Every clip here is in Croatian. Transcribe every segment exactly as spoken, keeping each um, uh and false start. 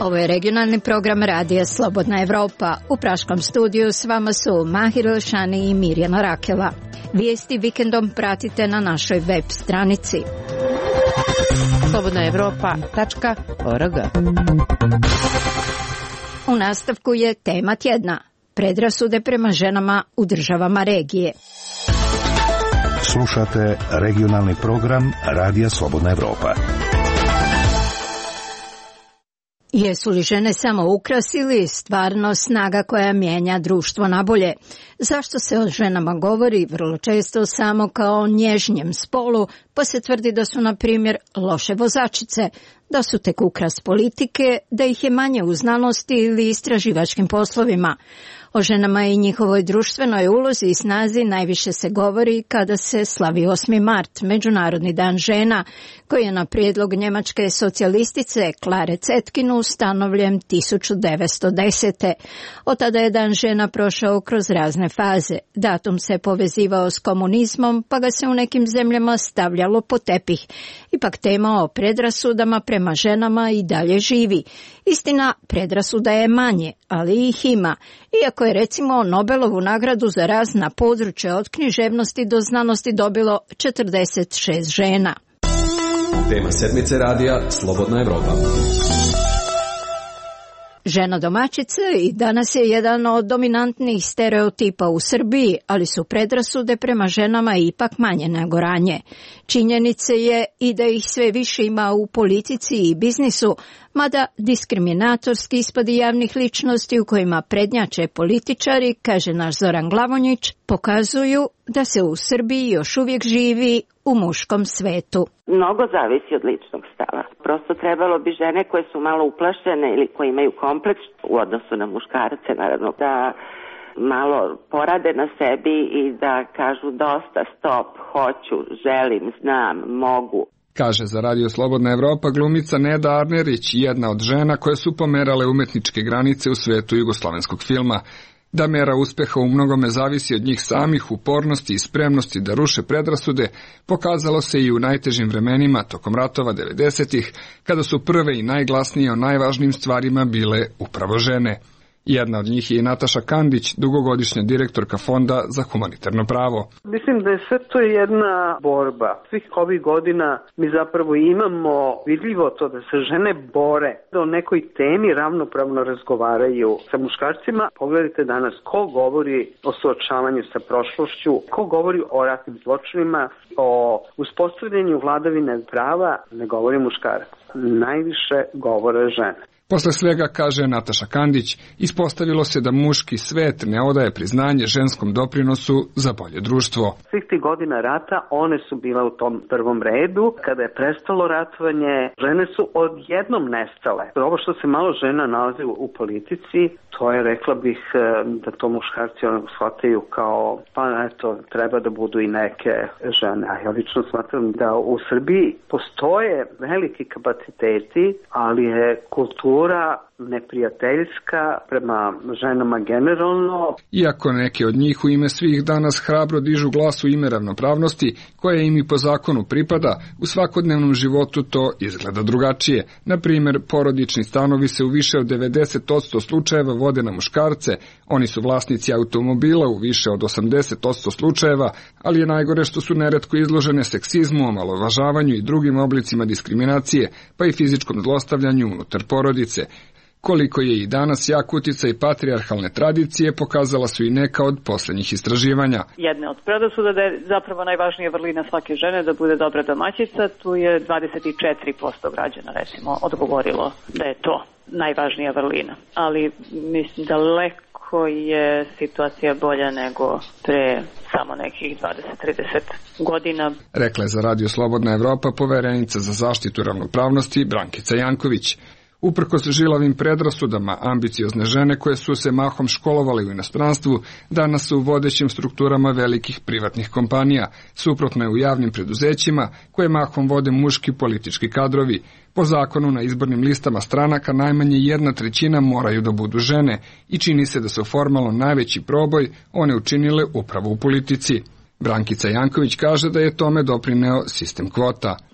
Ovo je regionalni program Radija Slobodna Evropa. U praškom studiju s vama su Mahir Šani i Mirjana Rakela. Vijesti vikendom pratite na našoj web stranici slobodna evropa tačka org. U nastavku je tema tjedna. Predrasude prema ženama u državama regije. Slušate regionalni program Radija Slobodna Evropa. Jesu li žene samo ukras ili stvarno snaga koja mijenja društvo na bolje? Zašto se o ženama govori vrlo često samo kao o nježnjem spolu, pa se tvrdi da su, na primjer, loše vozačice, da su tek ukras politike, da ih je manje u znanosti ili istraživačkim poslovima? O ženama i njihovoj društvenoj ulozi i snazi najviše se govori kada se slavi osmi mart, Međunarodni dan žena, koji je na prijedlog njemačke socijalistice Klare Zetkin ustanovljen tisuću devetsto desete. Od tada je dan žena prošao kroz razne faze. Datum se povezivao s komunizmom, pa ga se u nekim zemljama stavljalo po tepih. Ipak tema o predrasudama prema ženama i dalje živi. Istina, predrasuda je manje, ali ih ima. Iako je recimo Nobelovu nagradu za razna područja od književnosti do znanosti dobilo četrdeset šest žena. Tema sedmice radija Slobodna Evropa. Žena domaćica i danas je jedan od dominantnih stereotipa u Srbiji, ali su predrasude prema ženama ipak manje nego ranije. Činjenica je i da ih sve više ima u politici i biznisu, mada diskriminatorski ispadi javnih ličnosti u kojima prednjače političari, kaže naš Zoran Glavonjić, pokazuju da se u Srbiji još uvijek živi u muškom svetu. Mnogo zavisi od ličnog stava. Prosto trebalo bi žene koje su malo uplašene ili koje imaju kompleks u odnosu na muškarce, naravno, da malo porade na sebi i da kažu dosta, stop, hoću, želim, znam, mogu. Kaže za Radio Slobodna Evropa glumica Neda Arnerić, jedna od žena koje su pomerale umetničke granice u svetu jugoslovenskog filma. Da mera uspeha u mnogome zavisi od njih samih, upornosti i spremnosti da ruše predrasude, pokazalo se i u najtežim vremenima tokom ratova devedesetih, kada su prve i najglasnije o najvažnijim stvarima bile upravo žene. Jedna od njih je i Nataša Kandić, dugogodišnja direktorka Fonda za humanitarno pravo. Mislim da je sve to jedna borba. Svih ovih godina mi zapravo imamo vidljivo to da se žene bore, da o nekoj temi ravnopravno razgovaraju sa muškarcima. Pogledajte danas ko govori o suočavanju sa prošlošću, ko govori o ratnim zločinima, o uspostavljanju vladavine prava, ne govori muškarac. Najviše govore žene. Posle svega, kaže Nataša Kandić, ispostavilo se da muški svet ne odaje priznanje ženskom doprinosu za bolje društvo. Svih tih godina rata one su bile u tom prvom redu. Kada je prestalo ratovanje, žene su odjednom nestale. Ovo što se malo žena nalazi u politici, to je, rekla bih, da to muškarci ono shvataju kao, pa eto, treba da budu i neke žene. A ja lično smatram da u Srbiji postoje veliki kapaciteti, ali je kultura neprijateljska prema ženama generalno. Iako neke od njih u ime svih danas hrabro dižu glas u ime ravnopravnosti, koje im i po zakonu pripada, u svakodnevnom životu to izgleda drugačije. Na primjer, porodični stanovi se u više od devedeset posto slučajeva vode na muškarce, oni su vlasnici automobila u više od osamdeset posto slučajeva, ali je najgore što su neretko izložene seksizmu, omalovažavanju i drugim oblicima diskriminacije, pa i fizičkom zlostavljanju unutar porodice. Koliko je i danas jak uticaj patrijarhalne tradicije, pokazala su i neka od posljednjih istraživanja. Jedna od predrasuda da je zapravo najvažnija vrlina svake žene da bude dobra domaćica, tu je dvadeset četiri posto građana recimo odgovorilo da je to najvažnija vrlina. Ali mislim daleko je situacija bolja nego pre samo nekih dvadeset do trideset godina. Rekla je za Radio Slobodna Evropa poverenica za zaštitu ravnopravnosti Brankica Janković. Uprkos žilavim predrasudama, ambiciozne žene koje su se mahom školovale u inostranstvu, danas su u vodećim strukturama velikih privatnih kompanija, suprotno je u javnim preduzećima koje mahom vode muški politički kadrovi. Po zakonu na izbornim listama stranaka najmanje jedna trećina moraju da budu žene i čini se da su formalno najveći proboj one učinile upravo u politici. Brankica Janković kaže da je tome doprineo sistem kvota.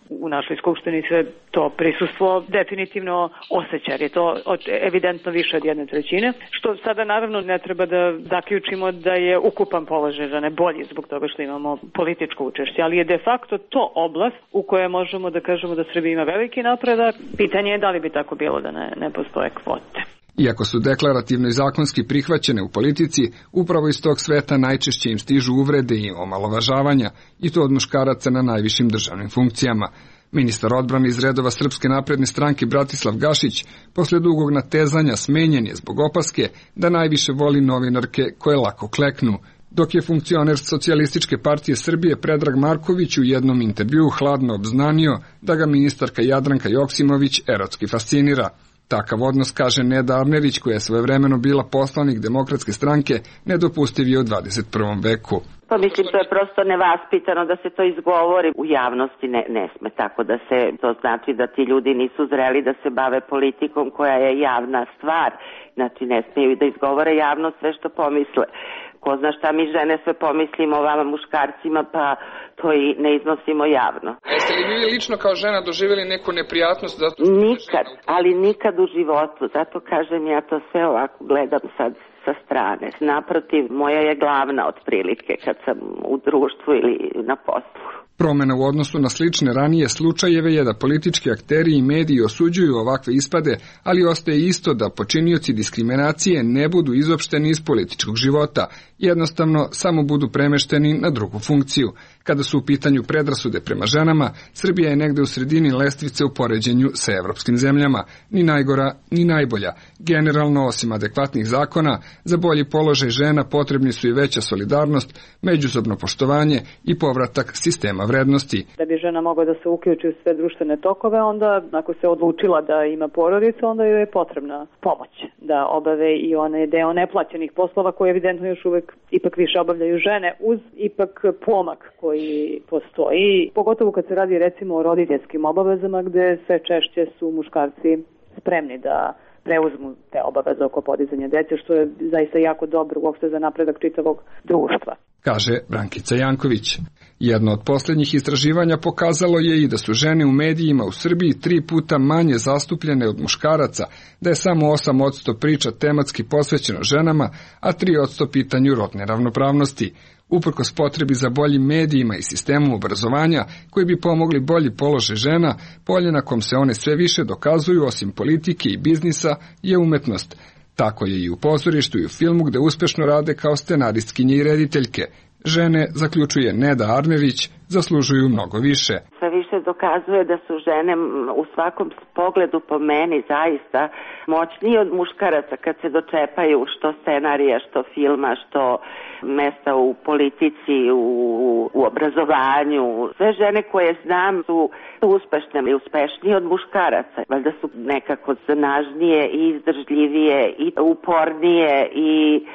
u našoj skupštini se to prisustvo definitivno osjeća, jer je to evidentno više od jedne trećine, što sada naravno ne treba da zaključimo da je ukupan položaj žene bolji zbog toga što imamo političko učešće, ali je de facto to oblast u kojoj možemo da kažemo da Srbija ima veliki napredak. Pitanje je da li bi tako bilo da ne, ne postoje kvote. Iako su deklarativno i zakonski prihvaćene u politici, upravo iz tog sveta najčešće im stižu uvrede i omalovažavanja, i to od muškaraca na najvišim državnim funkcijama. Ministar odbrane iz redova Srpske napredne stranke Bratislav Gašić, posle dugog natezanja, smenjen je zbog opaske da najviše voli novinarke koje lako kleknu, dok je funkcioner Socijalističke partije Srbije Predrag Marković u jednom intervjuu hladno obznanio da ga ministarka Jadranka Joksimović erotski fascinira. Takav odnos, kaže Neda Arnević, koja je svojevremeno bila poslanik Demokratske stranke, nedopustiv je u dvadeset prvom veku. Pa mislim, to je prosto nevaspitano da se to izgovori u javnosti, ne, ne sme tako da se, to znači da ti ljudi nisu zreli da se bave politikom koja je javna stvar, znači ne smeju da izgovore javno sve što pomisle. Ko zna šta mi žene sve pomislimo o vama muškarcima, pa to i ne iznosimo javno. Jeste li vi lično kao žena doživjeli neku neprijatnost? Zato što nikad, ali nikad u životu, zato kažem ja to sve ovako gledam sad sa strane. Naprotiv, moja je glavna otprilike kad sam u društvu ili na poslu. Promena u odnosu na slične ranije slučajeve je da politički akteri i mediji osuđuju ovakve ispade, ali ostaje isto da počinioci diskriminacije ne budu izopšteni iz političkog života, jednostavno samo budu premešteni na drugu funkciju. Kada su u pitanju predrasude prema ženama, Srbija je negde u sredini lestvice u poređenju sa evropskim zemljama, ni najgora, ni najbolja. Generalno, osim adekvatnih zakona, za bolji položaj žena potrebni su i veća solidarnost, međusobno poštovanje i povratak sistema vrednosti. Da bi žena mogla da se uključi u sve društvene tokove, onda ako se odlučila da ima porodicu, onda joj je potrebna pomoć da obave i one deo neplaćenih poslova koje evidentno još uvek ipak više obavljaju žene, uz ipak pomak koji postoji, pogotovo kad se radi recimo o roditeljskim obavezama gde sve češće su muškarci spremni da preuzmu te obaveze oko podizanja dece, što je zaista jako dobro uopšte za napredak čitavog društva, kaže Brankica Janković. Jedno od posljednjih istraživanja pokazalo je i da su žene u medijima u Srbiji tri puta manje zastupljene od muškaraca, da je samo osam posto priča tematski posvećeno ženama, a tri posto pitanju rodne ravnopravnosti. Uprkos potrebi za boljim medijima i sistemom obrazovanja koji bi pomogli bolji položaj žena, polje na kom se one sve više dokazuju osim politike i biznisa je umetnost. Tako je i u pozorištu i u filmu gde uspešno rade kao scenaristkinje i rediteljke. Žene, zaključuje Neda Arnević, zaslužuju mnogo više. Sve više dokazuje da su žene u svakom pogledu po meni zaista moćnije od muškaraca kad se dočepaju što scenarija, što filma, što mesta u politici, u, u obrazovanju. Sve žene koje znam su uspešne i uspešnije od muškaraca. Valjda su nekako snažnije i izdržljivije i upornije i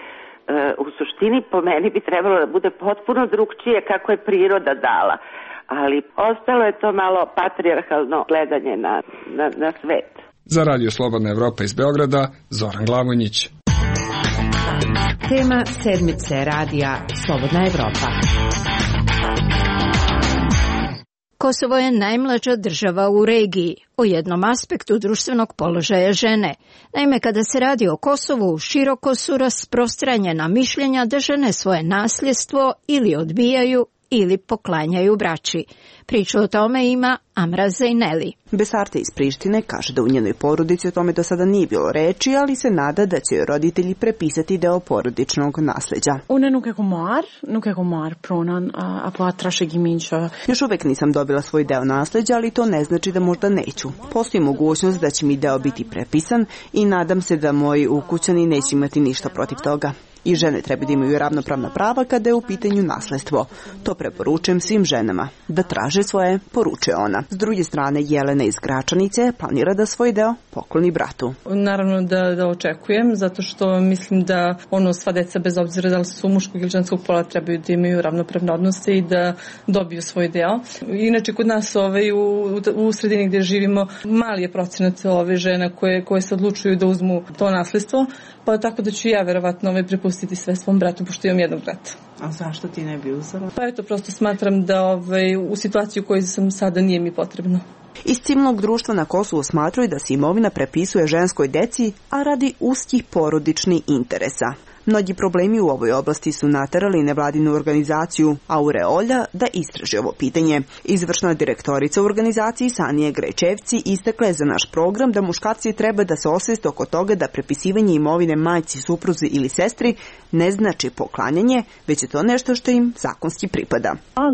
u suštini po meni bi trebalo da bude potpuno drugčije kako je priroda dala, ali ostalo je to malo patrijarhalno gledanje na, na, na svet. Za Radio Slobodna Evropa iz Beograda, Zoran Glavonjić. Tema sedmice Radija Slobodna Evropa. Kosovo je najmlađa država u regiji, o jednom aspektu društvenog položaja žene. Naime, kada se radi o Kosovu, široko su rasprostranjena mišljenja da žene svoje nasljedstvo ili odbijaju ili poklanjaju braći. Priču o tome ima Amra Zejneli. Besarte iz Prištine kaže da u njenoj porodici o tome do sada nije bilo reči, ali se nada da će joj roditelji prepisati deo porodičnog nasleđa. Još uvek nisam dobila svoj deo nasleđa, ali to ne znači da možda neću. Postoji mogućnost da će mi deo biti prepisan i nadam se da moji ukućani neće imati ništa protiv toga. I žene treba da imaju ravnopravna prava kada je u pitanju nasledstvo. To preporučujem svim ženama. Da traže svoje, poručuje ona. S druge strane, Jelena iz Gračanice planira da svoj deo pokloni bratu. Naravno da, da očekujem, zato što mislim da ono sva deca, bez obzira da li su muškog ili ženskog pola, trebaju da imaju ravnopravne odnose i da dobiju svoj deo. Inače, kod nas ovaj, u, u sredini gdje živimo, mali je procenat ove žena koje, koje se odlučuju da uzmu to nasledstvo, pa tako da ću ja verovatno ovaj prepustiti prepustiti sve svom bratu, pošto imam jednog brata. A zašto ti ne bi uzela? Pa eto, prosto smatram da ovaj, u situaciji u kojoj sam sada nije mi potrebno. Iz civilnog društva na Kosovu smatraju da se imovina prepisuje ženskoj deci, a radi uskih porodičnih interesa. Mnogi problemi u ovoj oblasti su naterali nevladinu organizaciju Aureolja da istraži ovo pitanje. Izvršna direktorica u organizaciji Sanije Grečevci istakla je za naš program da muškarci treba da se osvijeste oko toga da prepisivanje imovine majci, supruzi ili sestri ne znači poklanjanje, već je to nešto što im zakonski pripada.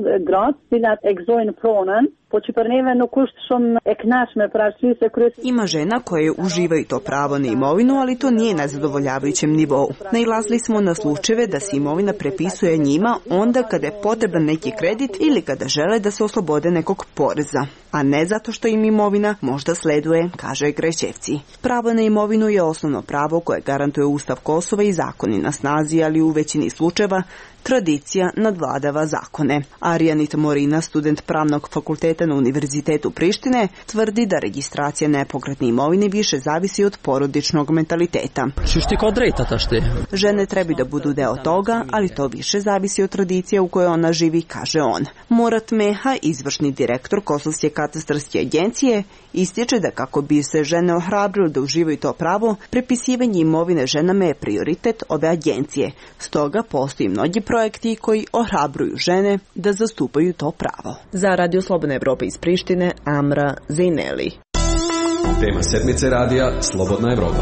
Ima žena koje uživaju to pravo na imovinu, ali to nije na zadovoljavajućem nivou. Nailazili smo na slučajeve da se imovina prepisuje njima onda kada je potreban neki kredit ili kada žele da se oslobode nekog poreza, a ne zato što im imovina možda sleduje, kaže Grečevci. Pravo na imovinu je osnovno pravo koje garantuje Ustav Kosova i zakoni na snazi, ali u većini slučajeva tradicija nadvladava zakone. Arijanit Morina, student pravnog fakulteta na Univerzitetu Prištine, tvrdi da registracija nepokretne imovine više zavisi od porodičnog mentaliteta. Žene treba da budu deo toga, ali to više zavisi od tradicije u kojoj ona živi, kaže on. Murat Meha, izvršni direktor Kosovske katastarske agencije, ističe da kako bi se žene ohrabrili da uživaju to pravo, prepisivanje imovine ženama je prioritet ove agencije. Stoga postoji mnogi projekti koji ohrabruju žene da zastupaju to pravo. Za Radio Slobodna Evropa iz Prištine, Amra Zejneli. Tema sedmice radija Slobodna Evropa.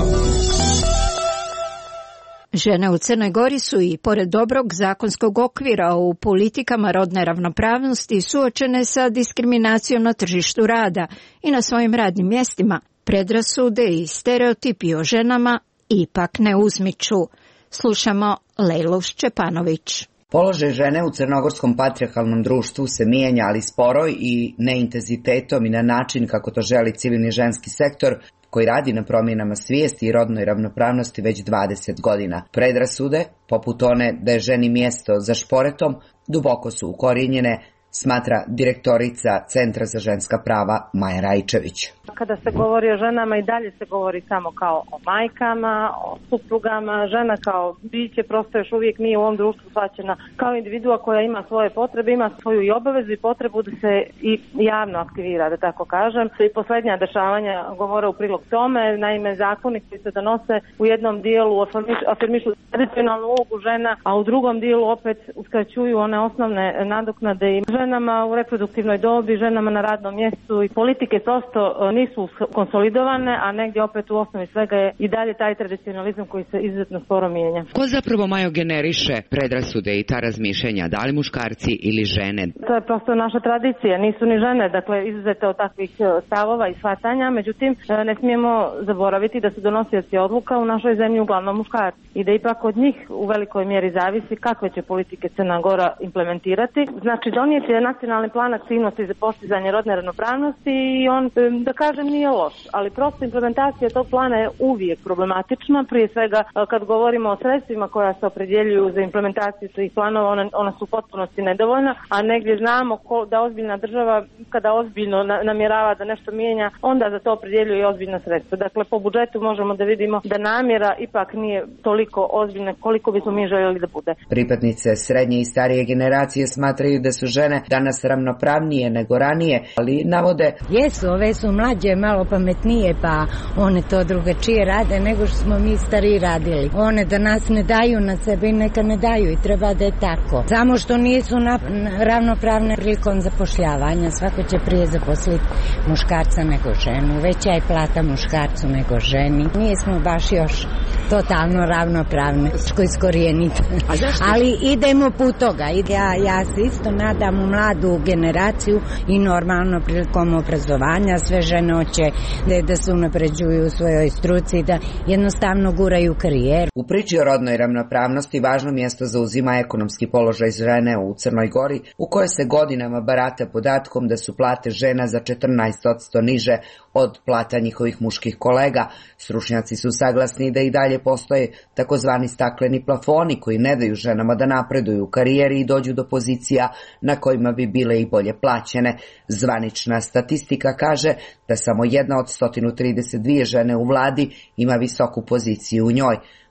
Žene u Crnoj Gori su i pored dobrog zakonskog okvira u politikama rodne ravnopravnosti suočene sa diskriminacijom na tržištu rada i na svojim radnim mjestima. Predrasude i stereotipi o ženama ipak ne uzmiču. Slušamo Lejlu Šćepanović. Položaj žene u crnogorskom patrijarhalnom društvu se mijenja, ali sporo i neintenzitetom i na način kako to želi civilni ženski sektor koji radi na promjenama svijesti i rodnoj ravnopravnosti već dvadeset godina. Predrasude, poput one da je ženi mjesto za šporetom, duboko su ukorijenjene, smatra direktorica Centra za ženska prava Maja Rajčević. Kada se govori o ženama i dalje se govori samo kao o majkama, o suprugama, žena kao biće prosto još uvijek nije u ovom društvu shvaćena kao individua koja ima svoje potrebe, ima svoju i obavezu i potrebu da se i javno aktivira, da tako kažem. I posljednja dešavanja govore u prilog tome, naime zakoni koji se donose u jednom dijelu afirmišu tradicionalnu ulogu žena, a u drugom dijelu opet uskraćuju one osnovne nadoknade i ženama u reproduktivnoj dobi, ženama na radnom mjestu i politike prosto nisu konsolidovane, a negdje opet u osnovi svega je i dalje taj tradicionalizam koji se izuzetno sporo mijenja. Ko zapravo, Majo, generiše predrasude i ta razmišljenja, da li muškarci ili žene? To je prosto naša tradicija, nisu ni žene, dakle izuzete od takvih stavova i shvatanja, međutim ne smijemo zaboraviti da su donosioci odluka u našoj zemlji uglavnom muškarci i da ipak od njih u velikoj mjeri zavisi kakve će politike Crna Gora implementirati. Znači donijeti je nacionalni plan aktivnosti za postizanje rodne ravnopravnosti i on, da kažem, nije loš, ali prosto implementacija tog plana je uvijek problematična, prije svega kad govorimo o sredstvima koja se opredjeljuju za implementaciju tih planova, ona, ona su u potpunosti nedovoljna, a negdje znamo ko, da ozbiljna država kada ozbiljno na, namjerava da nešto mijenja, onda za to opredjeljuje i ozbiljna sredstva. Dakle, po budžetu možemo da vidimo da namjera ipak nije toliko ozbiljna koliko bismo mi željeli da bude. Pripadnice srednje i starije generacije smatraju da su žene danas ravnopravnije nego ranije, ali navode... Jesu, ove su mlađe, malo pametnije, pa one to drugačije rade nego što smo mi stari radili. One da nas ne daju na sebe i neka ne daju i treba da je tako. Samo što nisu na, ravnopravne prilikom zapošljavanja, svako će prije zaposliti muškarca nego ženu. Veća je plata muškarcu nego ženi. Nismo baš još totalno ravnopravne, što iskorijeniti. Ali idemo put toga. Ja, ja se isto nadam u mladu generaciju i normalno prilikom obrazovanja sve žene hoće da, da se unapređuju u svojoj struci, da jednostavno guraju karijeru. U priči o rodnoj ravnopravnosti važno mjesto zauzima ekonomski položaj žene u Crnoj Gori, u kojoj se godinama barata podatkom da su plate žena za četrnaest posto niže od plata njihovih muških kolega. Stručnjaci su saglasni da i dalje postoje takozvani stakleni plafoni koji ne daju ženama da napreduju u karijeri i dođu do pozicija na kojima bi bile i bolje plaćene. Zvanična statistika kaže da samo jedna od sto trideset dvije žene u vladi ima visoku poziciju u njoj.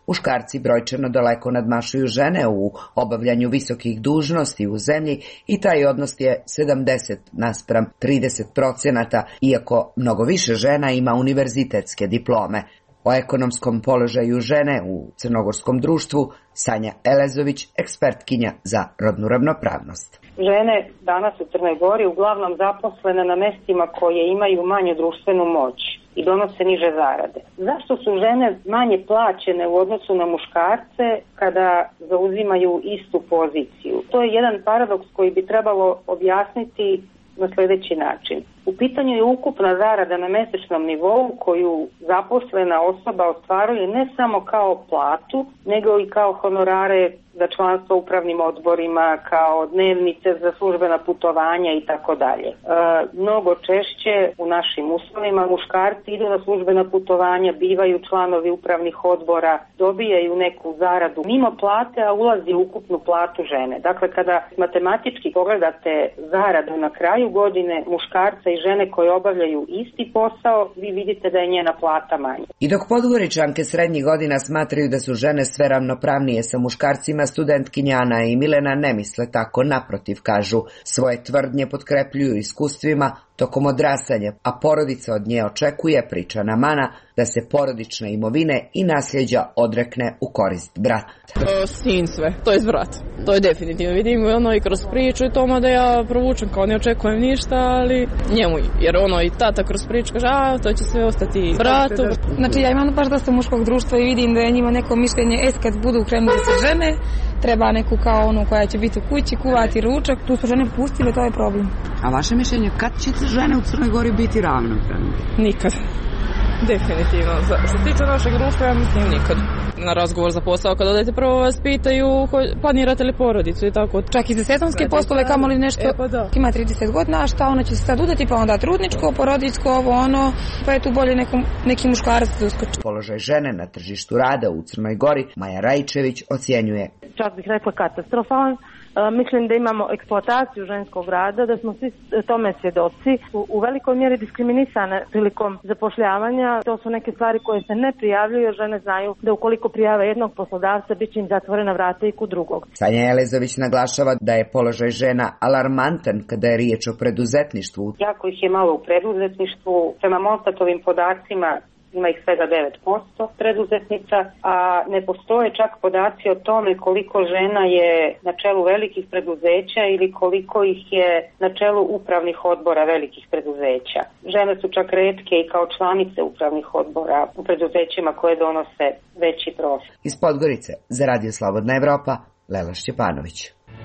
muškarci brojčano daleko nadmašuju žene u obavljanju visokih dužnosti u zemlji i taj odnos je sedamdeset naspram trideset procenata, iako mnogo više žena ima univerzitetske diplome. O ekonomskom položaju žene u crnogorskom društvu Sanja Elezović, ekspertkinja za rodnu ravnopravnost. Žene danas u Crnoj Gori uglavnom zaposlene na mestima koje imaju manju društvenu moć i donose niže zarade. Zašto su žene manje plaćene u odnosu na muškarce kada zauzimaju istu poziciju? To je jedan paradoks koji bi trebalo objasniti na sljedeći način. U pitanju je ukupna zarada na mesečnom nivou koju zaposlena osoba ostvaruje ne samo kao platu, nego i kao honorare za članstvo u upravnim odborima, kao dnevnice za službena putovanja i tako dalje. Mnogo češće u našim uslovima muškarci idu na službena putovanja, bivaju članovi upravnih odbora, dobijaju neku zaradu mimo plate, a ulazi u ukupnu platu žene. Dakle, kada matematički pogledate zaradu na kraju godine muškarca i žene koje obavljaju isti posao, vi vidite da je njena plata manja. I dok Podgoričanke srednjih godina smatraju da su žene sve ravnopravnije sa muškarcima, studentkinja Ana i Milena ne misle tako, naprotiv, kažu. Svoje tvrdnje potkrepljuju iskustvima tokom odrastanja, a porodica od nje očekuje, priča Namana, da se porodične imovine i nasljeđa odrekne u korist brata. O, sin sve, to je brat. To je definitivno. Vidim ono i kroz priču i tome da ja provučem, kao ne očekujem ništa, ali njemu, jer ono i tata kroz priču kaže, a to će sve ostati bratu. Znači ja imam baš dosta muškog društva i vidim da je njima neko mišljenje, es kad budu krenuli se žene, treba neku kao onu koja će biti u kući, kuvati ručak, tu su žene pustile, to je problem. A vaše mišljenje, kad će žene u Crnoj Gori biti ravnopravne? Nikad. Definitivno. Što se tiče našeg društva, ja mislim nikad. Na razgovor za posao, kada odete prvo vas pitaju planirate li porodicu i tako. Čak i za sezonske poslove, kamo li nešto, e, pa da. Ima trideset godina, a šta ona će se sad udati, pa onda trudničko, porodičko, ovo ono, pa je tu bolje nekom, neki muškarac da uskoči. Položaj žene na tržištu rada u Crnoj Gori Maja Rajčević ocjenjuje. Čak bih rekla katastrofalan. Mislim da imamo eksploataciju ženskog rada, da smo svi tome svjedoci. U, u velikoj mjeri diskriminisane prilikom zapošljavanja. To su neke stvari koje se ne prijavljuju, jer žene znaju da ukoliko prijave jednog poslodavca, bit će im zatvorena vrata i kod drugog. Sanja Elezović naglašava da je položaj žena alarmantan kada je riječ o preduzetništvu. Jako ih je malo u preduzetništvu. Prema Monstatovim podacima ima ih svega devet posto preduzetnica, a ne postoje čak podaci o tome koliko žena je na čelu velikih preduzeća ili koliko ih je na čelu upravnih odbora velikih preduzeća. Žene su čak retke i kao članice upravnih odbora u preduzećima koje donose veći profit. Iz Podgorice za Radio Slobodna Evropa, Lela Šćepanović.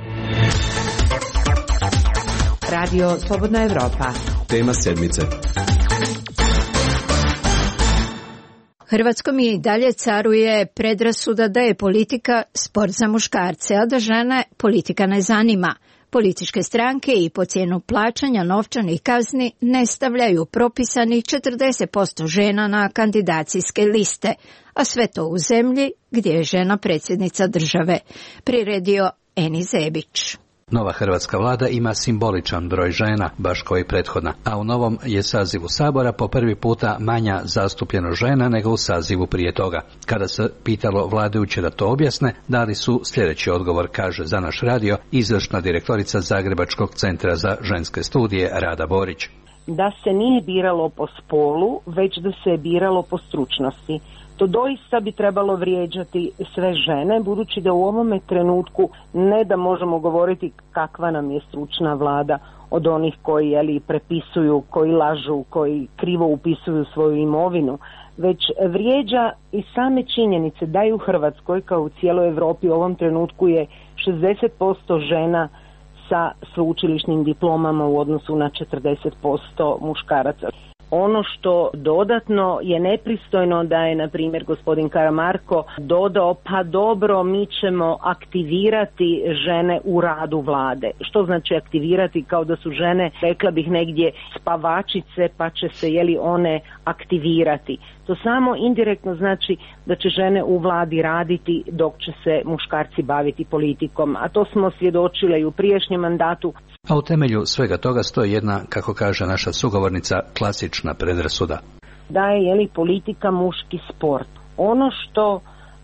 Radio Slobodna Evropa. Tema sedmice. Hrvatskom i dalje caruje predrasuda da je politika sport za muškarce, a da žene politika ne zanima. Političke stranke i po cijenu plaćanja novčanih kazni ne stavljaju propisanih četrdeset posto žena na kandidacijske liste, a sve to u zemlji gdje je žena predsjednica države. Priredio Eni Zebić. Nova hrvatska vlada ima simboličan broj žena, baš kao i prethodna, a u novom je sazivu Sabora po prvi puta manja zastupljeno žena nego u sazivu prije toga. Kada se pitalo vladajuće da to objasne, dali su sljedeći odgovor, kaže za naš radio izvršna direktorica Zagrebačkog centra za ženske studije Rada Borić. Da se nije biralo po spolu, već da se je biralo po stručnosti. To doista bi trebalo vrijeđati sve žene, budući da u ovome trenutku ne da možemo govoriti kakva nam je stručna vlada od onih koji jeli, prepisuju, koji lažu, koji krivo upisuju svoju imovinu, već vrijeđa i same činjenice da i u Hrvatskoj, kao u cijeloj Europi, u ovom trenutku je šezdeset posto žena sa sveučilišnim diplomama u odnosu na četrdeset posto muškaraca. Ono što dodatno je nepristojno da je, na primjer, gospodin Karamarko dodao, pa dobro, mi ćemo aktivirati žene u radu vlade. Što znači aktivirati? Kao da su žene, rekla bih, negdje spavačice, pa će se, jeli, one aktivirati. To samo indirektno znači da će žene u vladi raditi dok će se muškarci baviti politikom. A to smo svjedočile i u prijašnjem mandatu. A u temelju svega toga stoji jedna, kako kaže naša sugovornica, klasična predrasuda. Da je, jeli, politika muški sport. Ono što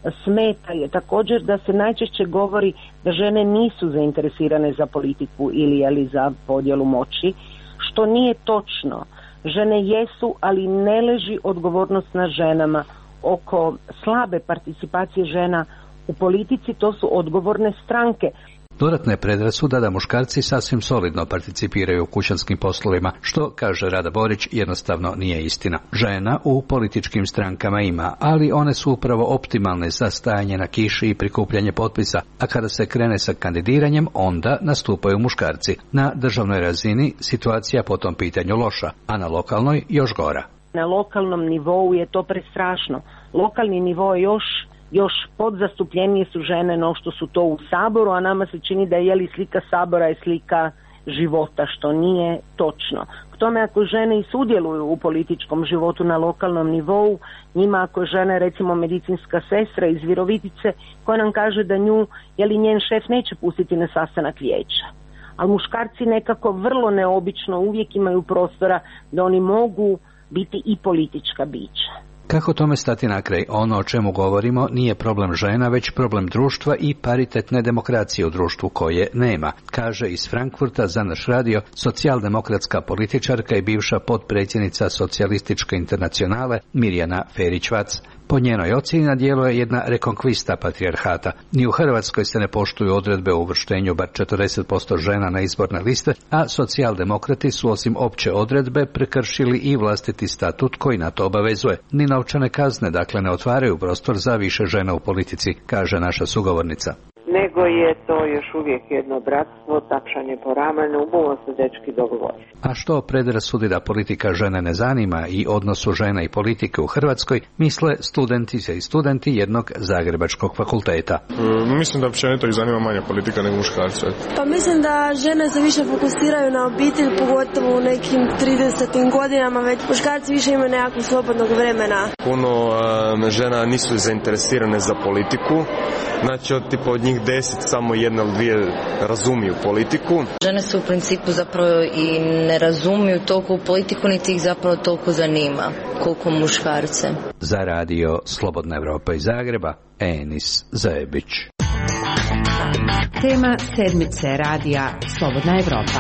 smeta je također da se najčešće govori da žene nisu zainteresirane za politiku ili je li za podjelu moći, što nije točno. Žene jesu, ali ne leži odgovornost na ženama. Oko slabe participacije žena u politici to su odgovorne stranke. Dodatna je predrasuda da muškarci sasvim solidno participiraju u kućanskim poslovima, što, kaže Rada Borić, jednostavno nije istina. Žena u političkim strankama ima, ali one su upravo optimalne za stajanje na kiši i prikupljanje potpisa, a kada se krene sa kandidiranjem, onda nastupaju muškarci. Na državnoj razini situacija po tom pitanju loša, a na lokalnoj još gora. Na lokalnom nivou je to prestrašno. Lokalni nivo je još još podzastupljenije su žene no što su to u Saboru, a nama se čini da je li slika Sabora je slika života, što nije točno. K tome ako žene i sudjeluju u političkom životu na lokalnom nivou, njima ako žene recimo medicinska sestra iz Virovitice koja nam kaže da nju, je li njen šef neće pustiti na sastanak vijeća. Ali muškarci nekako vrlo neobično uvijek imaju prostora da oni mogu biti i politička bića. Kako tome stati na kraj? Ono o čemu govorimo nije problem žena, već problem društva i paritetne demokracije u društvu koje nema, kaže iz Frankfurta za naš radio socijaldemokratska političarka i bivša potpredsjednica socijalističke internacionale Mirjana Ferić-Vac. Po njenoj ocjeni na djelu je jedna rekonkvista patrijarhata. Ni u Hrvatskoj se ne poštuju odredbe o uvrštenju bar četrdeset posto žena na izborne liste, a socijaldemokrati su osim opće odredbe prekršili i vlastiti statut koji na to obavezuje. Ni novčane kazne, dakle, ne otvaraju prostor za više žena u politici, kaže naša sugovornica. Nego je to još uvijek jedno bratstvo, tapšanje po ramenu, bumo se dečki dogovori. A što predrasudi da politika žene ne zanima i odnosu žena i politike u Hrvatskoj, misle studentice i studenti jednog zagrebačkog fakulteta. E, mislim da općenito ih zanima manje politika nego muškarce. Pa mislim da žene se više fokusiraju na obitelj, pogotovo u nekim tridesetim godinama, već muškarci više imaju nekakvog slobodnog vremena. Puno e, žena nisu zainteresirane za politiku, znači od tipa od njih deset samo jedna ili dvije razumiju politiku. Žene su u principu zapravo i ne razumiju toliko u politiku, niti ih zapravo toliko zanima koliko muškarce. Za radio Slobodna Evropa iz Zagreba, Enis Zajebić. Tema sedmice radija Slobodna Evropa.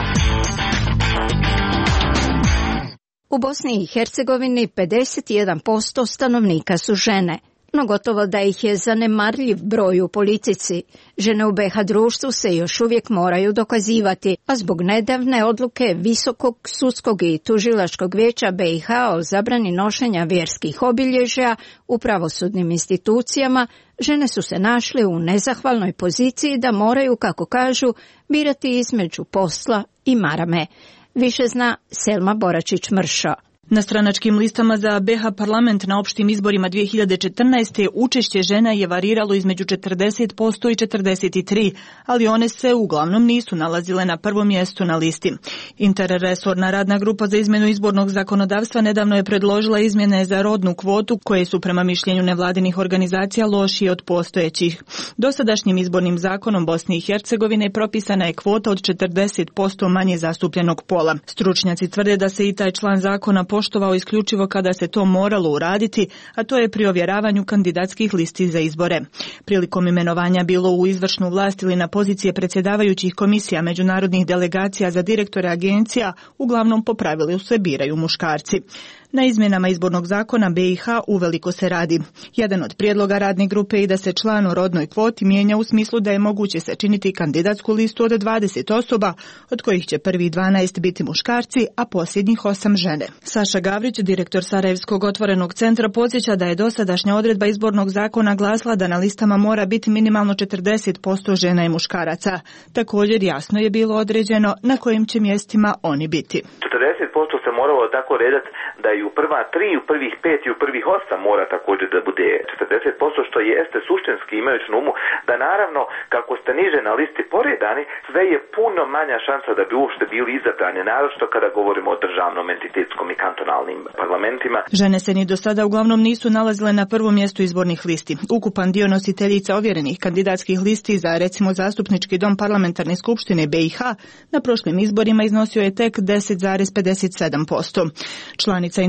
U Bosni i Hercegovini pedeset jedan posto stanovnika su žene, no gotovo da ih je zanemarljiv broj u politici. Žene u be ha društvu se još uvijek moraju dokazivati, a zbog nedavne odluke Visokog sudskog i tužilačkog vijeća be i ha o zabrani nošenja vjerskih obilježja u pravosudnim institucijama, žene su se našle u nezahvalnoj poziciji da moraju, kako kažu, birati između posla i marame. Više zna Selma Boračić-Mršo. Na stranačkim listama za be ha parlament na opštim izborima dvije hiljade četrnaeste. učešće žena je variralo između četrdeset posto i četrdeset tri, ali one se uglavnom nisu nalazile na prvom mjestu na listi. Interresorna radna grupa za izmjenu izbornog zakonodavstva nedavno je predložila izmjene za rodnu kvotu koje su prema mišljenju nevladinih organizacija lošije od postojećih. Dosadašnjim izbornim zakonom Bosne i Hercegovine propisana je kvota od četrdeset posto manje zastupljenog pola. Stručnjaci tvrde da se i taj član zakona poštovao isključivo kada se to moralo uraditi, a to je pri ovjeravanju kandidatskih listi za izbore. Prilikom imenovanja bilo u izvršnu vlast ili na pozicije predsjedavajućih komisija međunarodnih delegacija za direktore agencija, uglavnom po pravilu se biraju muškarci. Na izmjenama izbornog zakona be i ha uveliko se radi. Jedan od prijedloga radne grupe je da se član o rodnoj kvoti mijenja u smislu da je moguće sačiniti kandidatsku listu od dvadeset osoba, od kojih će prvih dvanaest biti muškarci, a posljednjih osam žene. Saša Gavrić, direktor Sarajevskog otvorenog centra, podsjeća da je dosadašnja odredba izbornog zakona glasila da na listama mora biti minimalno četrdeset posto žena i muškaraca. Također jasno je bilo određeno na kojim će mjestima oni biti. četrdeset posto se moralo tako redati da i u prva tri, u prvih pet i u prvih osam mora također da bude četrdeset posto, što jeste suštinski imajući na umu da naravno kako ste niže na listi poredani, sve je puno manja šansa da bi uopšte bili izabrani, naročito kada govorimo o državnom, entitetskom i kantonalnim parlamentima. Žene se ni do sada uglavnom nisu nalazile na prvom mjestu izbornih listi. Ukupan dio nositeljica ovjerenih kandidatskih listi za recimo zastupnički dom parlamentarne skupštine be i ha na prošlim izborima iznosio je tek deset zarez pedeset sedam posto. Članica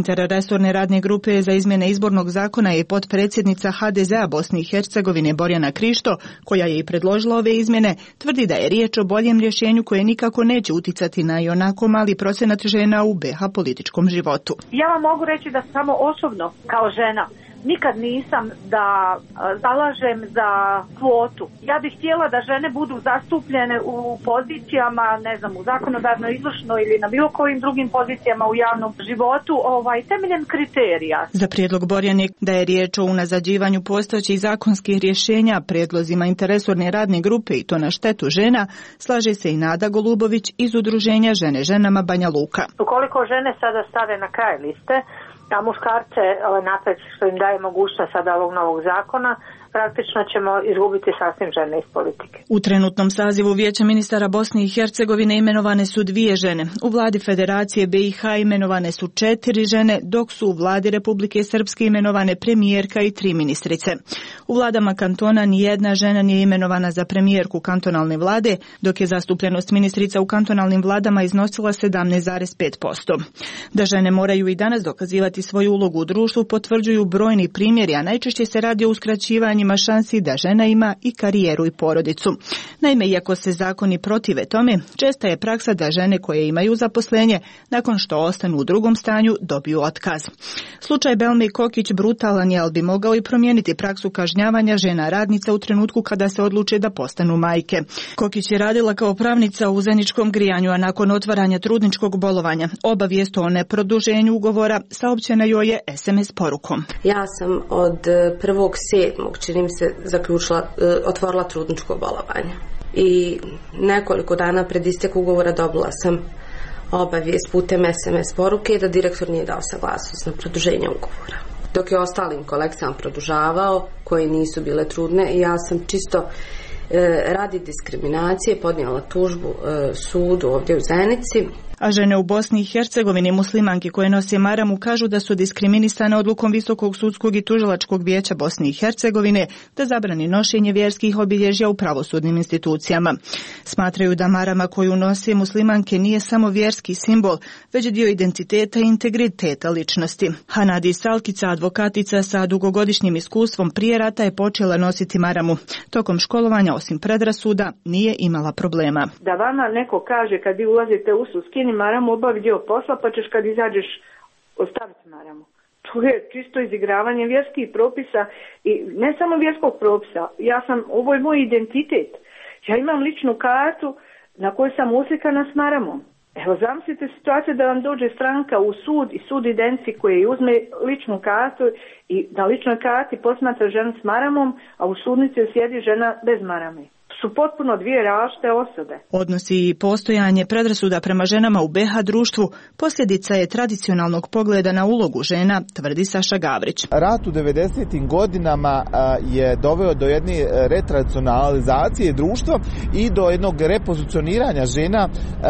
interresorne radne grupe za izmjene izbornog zakona je potpredsjednica ha de zea Bosne i Hercegovine Borjana Krišto, koja je i predložila ove izmjene, tvrdi da je riječ o boljem rješenju koje nikako neće uticati na i onako mali procenat žena u be ha političkom životu. Ja vam mogu reći da samo osobno kao žena nikad nisam da zalažem za kvotu. Ja bih htjela da žene budu zastupljene u pozicijama, ne znam, u zakonodavnoj, izvršnoj ili na bilo kojim drugim pozicijama u javnom životu, ovaj, temeljem kriterija. Za prijedlog Borjane da je riječ o unazađivanju postojećih zakonskih rješenja, prijedlozima interresorne radne grupe i to na štetu žena, slaže se i Nada Golubović iz udruženja Žene ženama Banja Luka. Ukoliko žene sada stave na kraj liste, a muškarce napred što im daje mogućnost sada ovog novog zakona, praktično ćemo izgubiti sasvim žene iz politike. U trenutnom sazivu Vijeća ministara Bosne i Hercegovine imenovane su dvije žene. U vladi Federacije be i ha imenovane su četiri žene, dok su u vladi Republike Srpske imenovane premijerka i tri ministrice. U vladama kantona nijedna žena nije imenovana za premijerku kantonalne vlade, dok je zastupljenost ministrica u kantonalnim vladama iznosila sedamnaest zarez pet posto. Da žene moraju i danas dokazivati svoju ulogu u društvu potvrđuju brojni primjeri, a najčešće se radi o uskraćivanju šansi da žena ima i karijeru i porodicu. Naime, iako se zakoni protive tome, česta je praksa da žene koje imaju zaposlenje, nakon što ostanu u drugom stanju, dobiju otkaz. Slučaj Belme Kokić brutalan je, ali bi mogao i promijeniti praksu kažnjavanja žena radnica u trenutku kada se odluče da postanu majke. Kokić je radila kao pravnica u Zeničkom grijanju, a nakon otvaranja trudničkog bolovanja obavijest o neproduženju ugovora saopćena joj je es em es porukom. Ja sam od prvog sedmog čini mi se zaključila, otvorila trudničko bolovanje. I nekoliko dana pred istek ugovora dobila sam obavijest putem es em es poruke da direktor nije dao saglasnost na produženje ugovora. Dok je ostalim kolegama produžavao, koje nisu bile trudne, i ja sam čisto e, radi diskriminacije podnijela tužbu e, sudu ovdje u Zenici. A žene u Bosni i Hercegovini, muslimanke koje nose maramu, kažu da su diskriminisane odlukom Visokog sudskog i tužilačkog vijeća Bosne i Hercegovine da zabrani nošenje vjerskih obilježja u pravosudnim institucijama. Smatraju da marama koju nose muslimanke nije samo vjerski simbol, već dio identiteta i integriteta ličnosti. Hanadi Salkica, advokatica sa dugogodišnjim iskustvom prije rata, je počela nositi maramu. Tokom školovanja, osim predrasuda, nije imala problema. Da vama neko kaže kad vi ulazite u sud, skini maramu, obavi dio posla, pa ćeš kad izađeš ostaviti maramu. To je čisto izigravanje vjerskih propisa i ne samo vjerskog propisa. Ja sam, ovo je moj identitet. Ja imam ličnu kartu na kojoj sam uslikana s maramom. Evo, zamislite situaciju da vam dođe stranka u sud i sud identifikuje i uzme ličnu kartu i na ličnoj karti posmatra ženu s maramom, a u sudnici sjedi žena bez marame. Su potpuno dvije različite osobe. Odnosi i postojanje predrasuda prema ženama u be ha društvu posljedica je tradicionalnog pogleda na ulogu žena, tvrdi Saša Gavrić. Rat u devedesetim godinama je doveo do jedne retradicionalizacije društva i do jednog repozicioniranja žena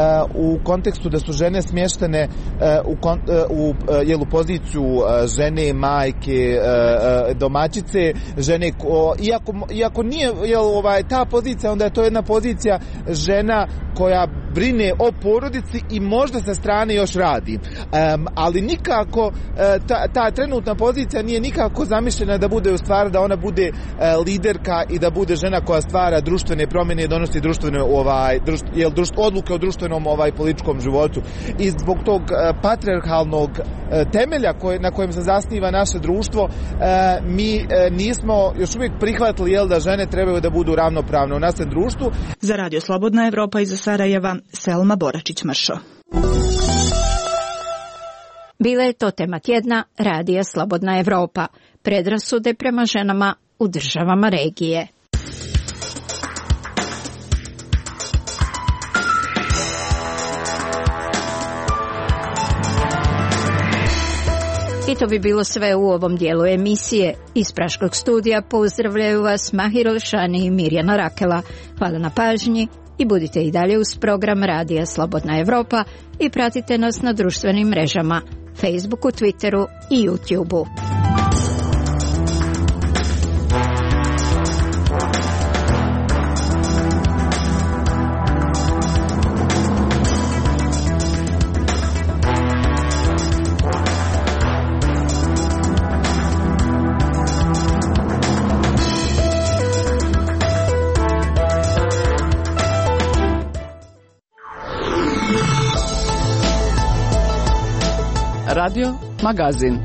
u kontekstu da su žene smještene u, u, jel, u poziciju žene, majke, domaćice, žene, iako, iako nije jel, ovaj, ta pozicija, onda je to jedna pozicija žena koja brine o porodici i možda sa strane još radi. Um, ali nikako, ta, ta trenutna pozicija nije nikako zamišljena da bude u stvari da ona bude uh, liderka i da bude žena koja stvara društvene promjene i donosi društvene ovaj, društv, jel, društv, odluke o društvenom ovaj, političkom životu. I zbog tog uh, patrijarhalnog uh, temelja koje, na kojem se zasniva naše društvo, uh, mi uh, nismo još uvijek prihvatili jel, da žene trebaju da budu ravnopravne u našem društvu. Za Radio Slobodna Evropa iz Sarajeva, Selma Boračić-Mršo. Bila je to tema tjedna Radija Slobodna Evropa. Predrasude prema ženama u državama regije. I to bi bilo sve u ovom dijelu emisije. Iz Praškog studija pozdravljaju vas Mahir Olšani i Mirjana Rakela. Hvala na pažnji i budite i dalje uz program Radija Slobodna Evropa i pratite nas na društvenim mrežama, Facebooku, Twitteru i YouTubeu. Radio Magazin.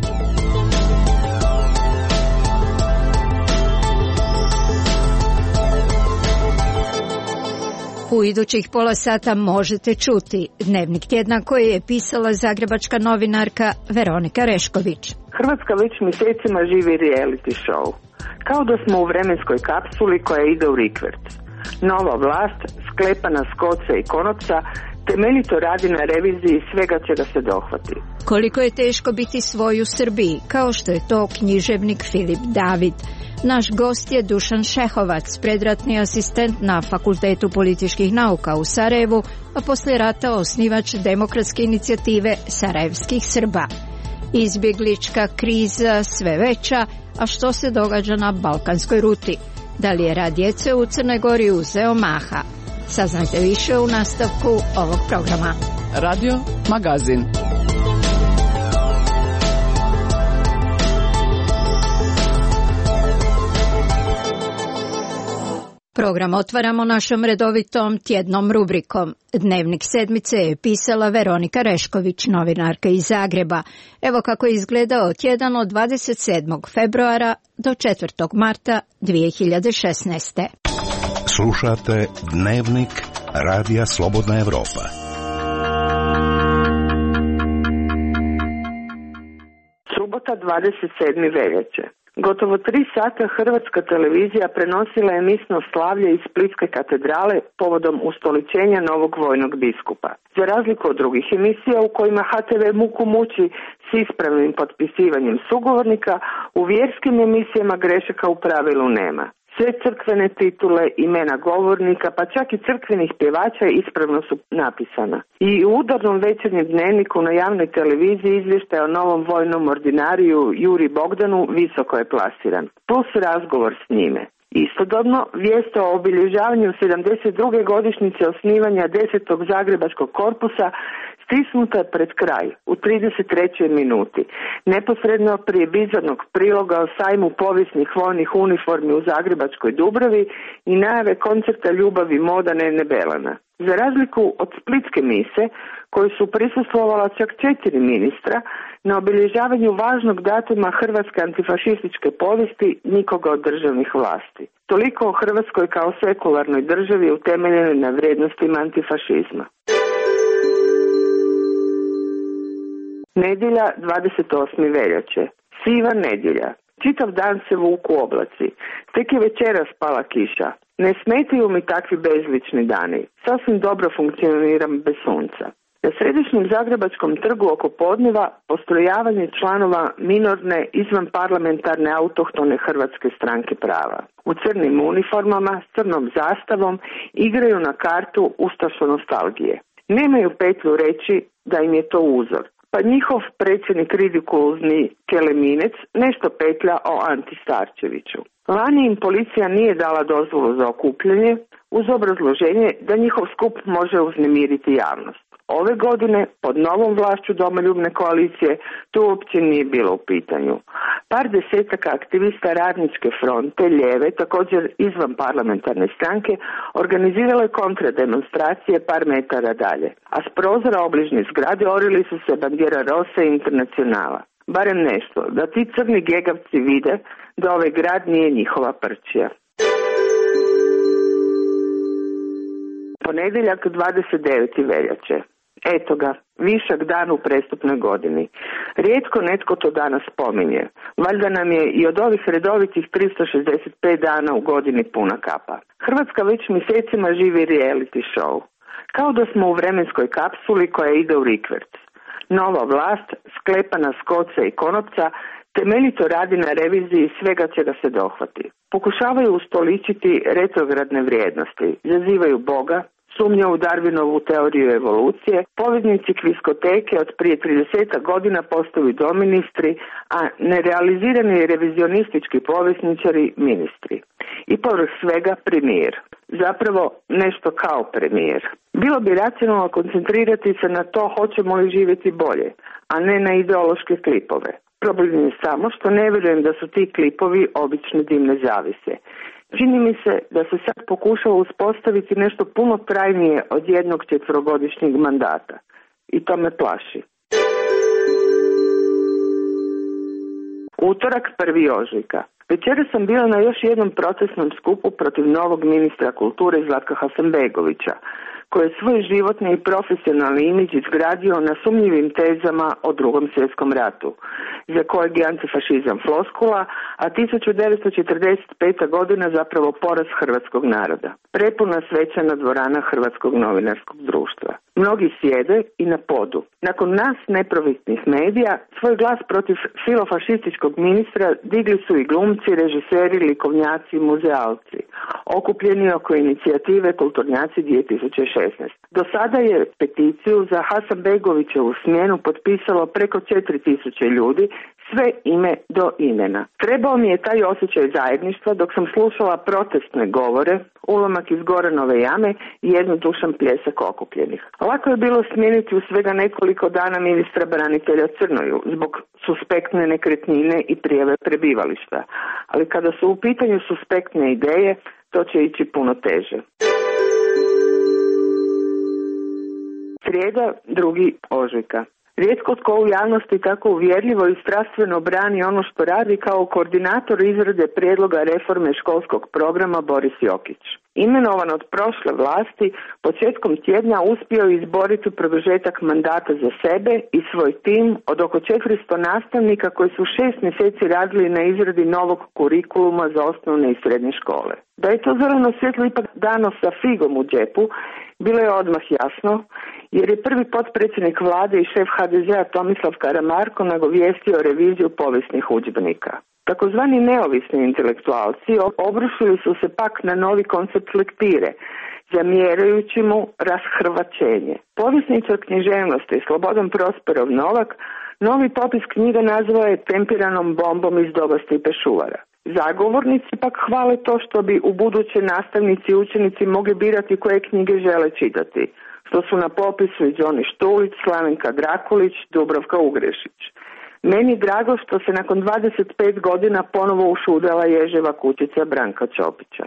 U idućih pola sata možete čuti Dnevnik tjedna koji je pisala zagrebačka novinarka Veronika Rešković. Hrvatska već mjesecima živi reality show. Kao da smo u vremenskoj kapsuli koja ide u rikverc. Nova vlast, sklepana s koce i konopca, temeljito radi na reviziji svega čega se dohvati. Koliko je teško biti svoj u Srbiji, kao što je to književnik Filip David. Naš gost je Dušan Šehovac, predratni asistent na Fakultetu političkih nauka u Sarajevu, a poslije rata osnivač demokratske inicijative Sarajevskih Srba. Izbjeglička kriza sve veća, a što se događa na balkanskoj ruti? Da li je rad djece u Crnoj Gori uzeo maha? Saznajte više u nastavku ovog programa. Radio Magazin. Program otvaramo našom redovitom tjednom rubrikom. Dnevnik sedmice je pisala Veronika Rešković, novinarka iz Zagreba. Evo kako je izgledao tjedan od dvadeset sedmog februara do četvrtog marta dvije hiljade šesnaeste. Slušate Dnevnik Radija Slobodna Evropa. Subota dvadeset sedmog veljače. Gotovo tri sata Hrvatska televizija prenosila je misno slavlje iz Splitske katedrale povodom ustoličenja novog vojnog biskupa. Za razliku od drugih emisija u kojima H T V muku muči s ispravnim potpisivanjem sugovornika, u vjerskim emisijama grešaka u pravilu nema. Sve crkvene titule, imena govornika, pa čak i crkvenih pjevača ispravno su napisana. I u udarnom večernjem dnevniku na javnoj televiziji izvještaj o novom vojnom ordinariju Juri Bogdanu visoko je plasiran, plus razgovor s njime. Istodobno, vijest o obilježavanju sedamdeset druge godišnjice osnivanja desetog zagrebačkog korpusa stisnuta je pred kraj, u trideset trećoj minuti, neposredno prije bizarnog priloga o sajmu povijesnih vojnih uniformi u zagrebačkoj Dubravi i najave koncerta Ljubavi moda Nene Belana. Za razliku od splitske mise, koju su prisustvovala čak četiri ministra, na obilježavanju važnog datuma hrvatske antifašističke povijesti nikoga od državnih vlasti. Toliko o Hrvatskoj kao sekularnoj državi utemeljenoj na vrijednostima antifašizma. Nedjelja dvadeset osmog veljače. Siva nedjelja. Čitav dan se vuku oblaci. Tek je večeras pala kiša. Ne smetaju mi takvi bezlični dani. Sasvim dobro funkcioniram bez sunca. Na središnjem zagrebačkom trgu oko podneva postrojavanje članova minorne izvanparlamentarne autohtone Hrvatske stranke prava. U crnim uniformama s crnom zastavom igraju na kartu ustašo nostalgije. Nemaju petlju reći da im je to uzor. Pa njihov predsjednik ridikulozni Keleminec nešto petlja o Anti Starčeviću. Lani im policija nije dala dozvolu za okupljanje uz obrazloženje da njihov skup može uznemiriti javnost. Ove godine, pod novom vlašću domoljubne koalicije, to uopće nije bilo u pitanju. Par desetaka aktivista Radničke fronte, lijeve, također izvan parlamentarne stranke, organizirale kontrademonstracije par metara dalje, a s prozora obližnje zgrade orili su se bandjera Rose i Internacionala. Barem nešto, da ti crni gegavci vide da ovaj grad nije njihova prčija. Ponedjeljak dvadeset devete veljače. Eto ga, višak dan u prestupnoj godini. Rijetko netko to danas spominje. Valjda nam je i od ovih redovitih tristo šezdeset pet dana u godini puna kapa. Hrvatska već mjesecima živi reality show. Kao da smo u vremenskoj kapsuli koja ide u rikverc. Nova vlast, sklepana s koce i konopca, temeljito radi na reviziji svega čega se dohvati. Pokušavaju ustoličiti retrogradne vrijednosti, zazivaju Boga, sumnja u Darwinovu teoriju evolucije, povednici kviskoteke od prije trideset godina postaju doministri, a nerealizirani revizionistički povjesničari ministri. I povrh svega premijer. Zapravo nešto kao premijer. Bilo bi racionalno koncentrirati se na to hoćemo li živjeti bolje, a ne na ideološke klipove. Problem je samo što ne vjerujem da su ti klipovi obične dimne zavise. Čini mi se da se sad pokušava uspostaviti nešto puno trajnije od jednog četverogodišnjeg mandata. I to me plaši. Utorak, prvi ožujka. Večera sam bila na još jednom protestnom skupu protiv novog ministra kulture Zlatka Hasanbegovića, koji je svoj životni i profesionalni imidž izgradio na sumnjivim tezama o Drugom svjetskom ratu, za kojeg je antifašizam floskula, a tisuću devetsto četrdeset peta godina zapravo poraz hrvatskog naroda. Prepuna svečana dvorana Hrvatskog novinarskog društva. Mnogi sjede i na podu. Nakon nas neprofitnih medija, svoj glas protiv filofašističkog ministra digli su i glumci, režiseri, likovnjaci i muzealci, okupljeni oko inicijative Kulturnjaci dvije tisuće šesnaeste. Do sada je peticiju za Hasanbegovićevu smjenu potpisalo preko četiri tisuće ljudi, sve ime do imena. Trebao mi je taj osjećaj zajedništva dok sam slušala protestne govore, ulomak iz Goranove jame i jednodušan pljesak okupljenih. Lako je bilo smijeniti u svega nekoliko dana ministra branitelja Crnoju zbog suspektne nekretnine i prijave prebivališta, ali kada su u pitanju suspektne ideje, to će ići puno teže. Srijeda, drugi ožujka. Rijetko tko u javnosti tako uvjerljivo i strastveno brani ono što radi kao koordinator izrade prijedloga reforme školskog programa Boris Jokić. Imenovan od prošle vlasti, početkom tjedna uspio izboriti produžetak mandata za sebe i svoj tim od oko četiristo nastavnika koji su šest mjeseci radili na izradi novog kurikuluma za osnovne i srednje škole. Da je to zeleno svjetlo ipak dano sa figom u džepu, bilo je odmah jasno, jer je prvi potpredsjednik vlade i šef ha de zea Tomislav Karamarko nagovijestio reviziju povijesnih udžbenika. Takozvani neovisni intelektualci obrušili su se pak na novi koncept lektire, zamjerajući mu rashrvaćenje. Povjesničar književnosti Slobodan Prosperov Novak novi popis knjiga nazvao je tempiranom bombom iz doba Stipe Šuvara. Zagovornici pak hvale to što bi u buduće nastavnici i učenici mogli birati koje knjige žele čitati, što su na popisu i Đoni Štulić, Slavenka Drakulić, Dubravka Ugrešić. Meni drago što se nakon dvadeset pet godina ponovo ušudala ježeva kućica Branka Ćopića.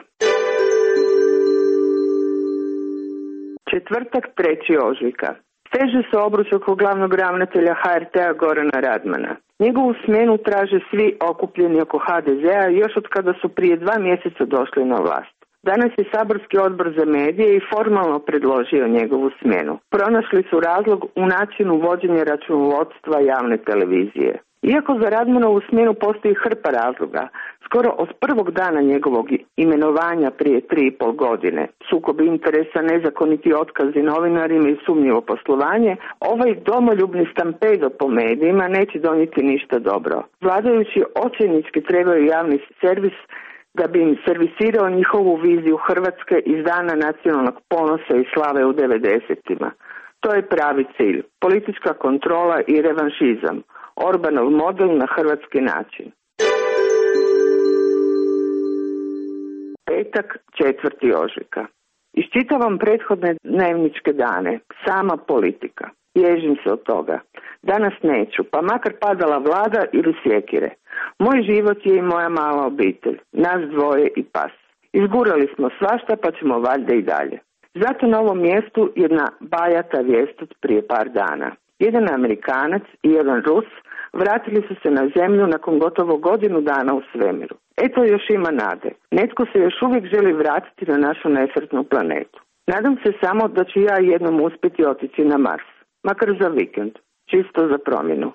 Četvrtak, treći ožujka. Steže se obruč oko glavnog ravnatelja ha er te-a Gorana Radmana. Njegovu smjenu traže svi okupljeni oko ha de zea još od kada su prije dva mjeseca došli na vlast. Danas je saborski odbor za medije i formalno predložio njegovu smjenu. Pronašli su razlog u načinu vođenja računovodstva javne televizije. Iako za Radmanovu smjenu postoji hrpa razloga, skoro od prvog dana njegovog imenovanja prije tri i pol godine, sukob interesa, nezakoniti otkazi novinarima i sumnjivo poslovanje, ovaj domoljubni stampedo po medijima neće donijeti ništa dobro. Vladajući očajnički trebaju javni servis da bi im servisirao njihovu viziju Hrvatske iz dana nacionalnog ponosa i slave u devedesetima. To je pravi cilj, politička kontrola i revanšizam, Orbanov model na hrvatski način. Petak, četvrti ožujka. Iščitavam prethodne dnevničke dane, sama politika. Ježim se od toga. Danas neću, pa makar padala vlada ili sjekire. Moj život je i moja mala obitelj, nas dvoje i pas. Izgurali smo svašta, pa ćemo valjda i dalje. Zato na ovom mjestu jedna bajata vijest od prije par dana. Jedan Amerikanac i jedan Rus vratili su se na zemlju nakon gotovo godinu dana u svemiru. Eto, još ima nade. Netko se još uvijek želi vratiti na našu nesretnu planetu. Nadam se samo da ću ja jednom uspjeti otići na Mars, makar za vikend, čisto za promjenu.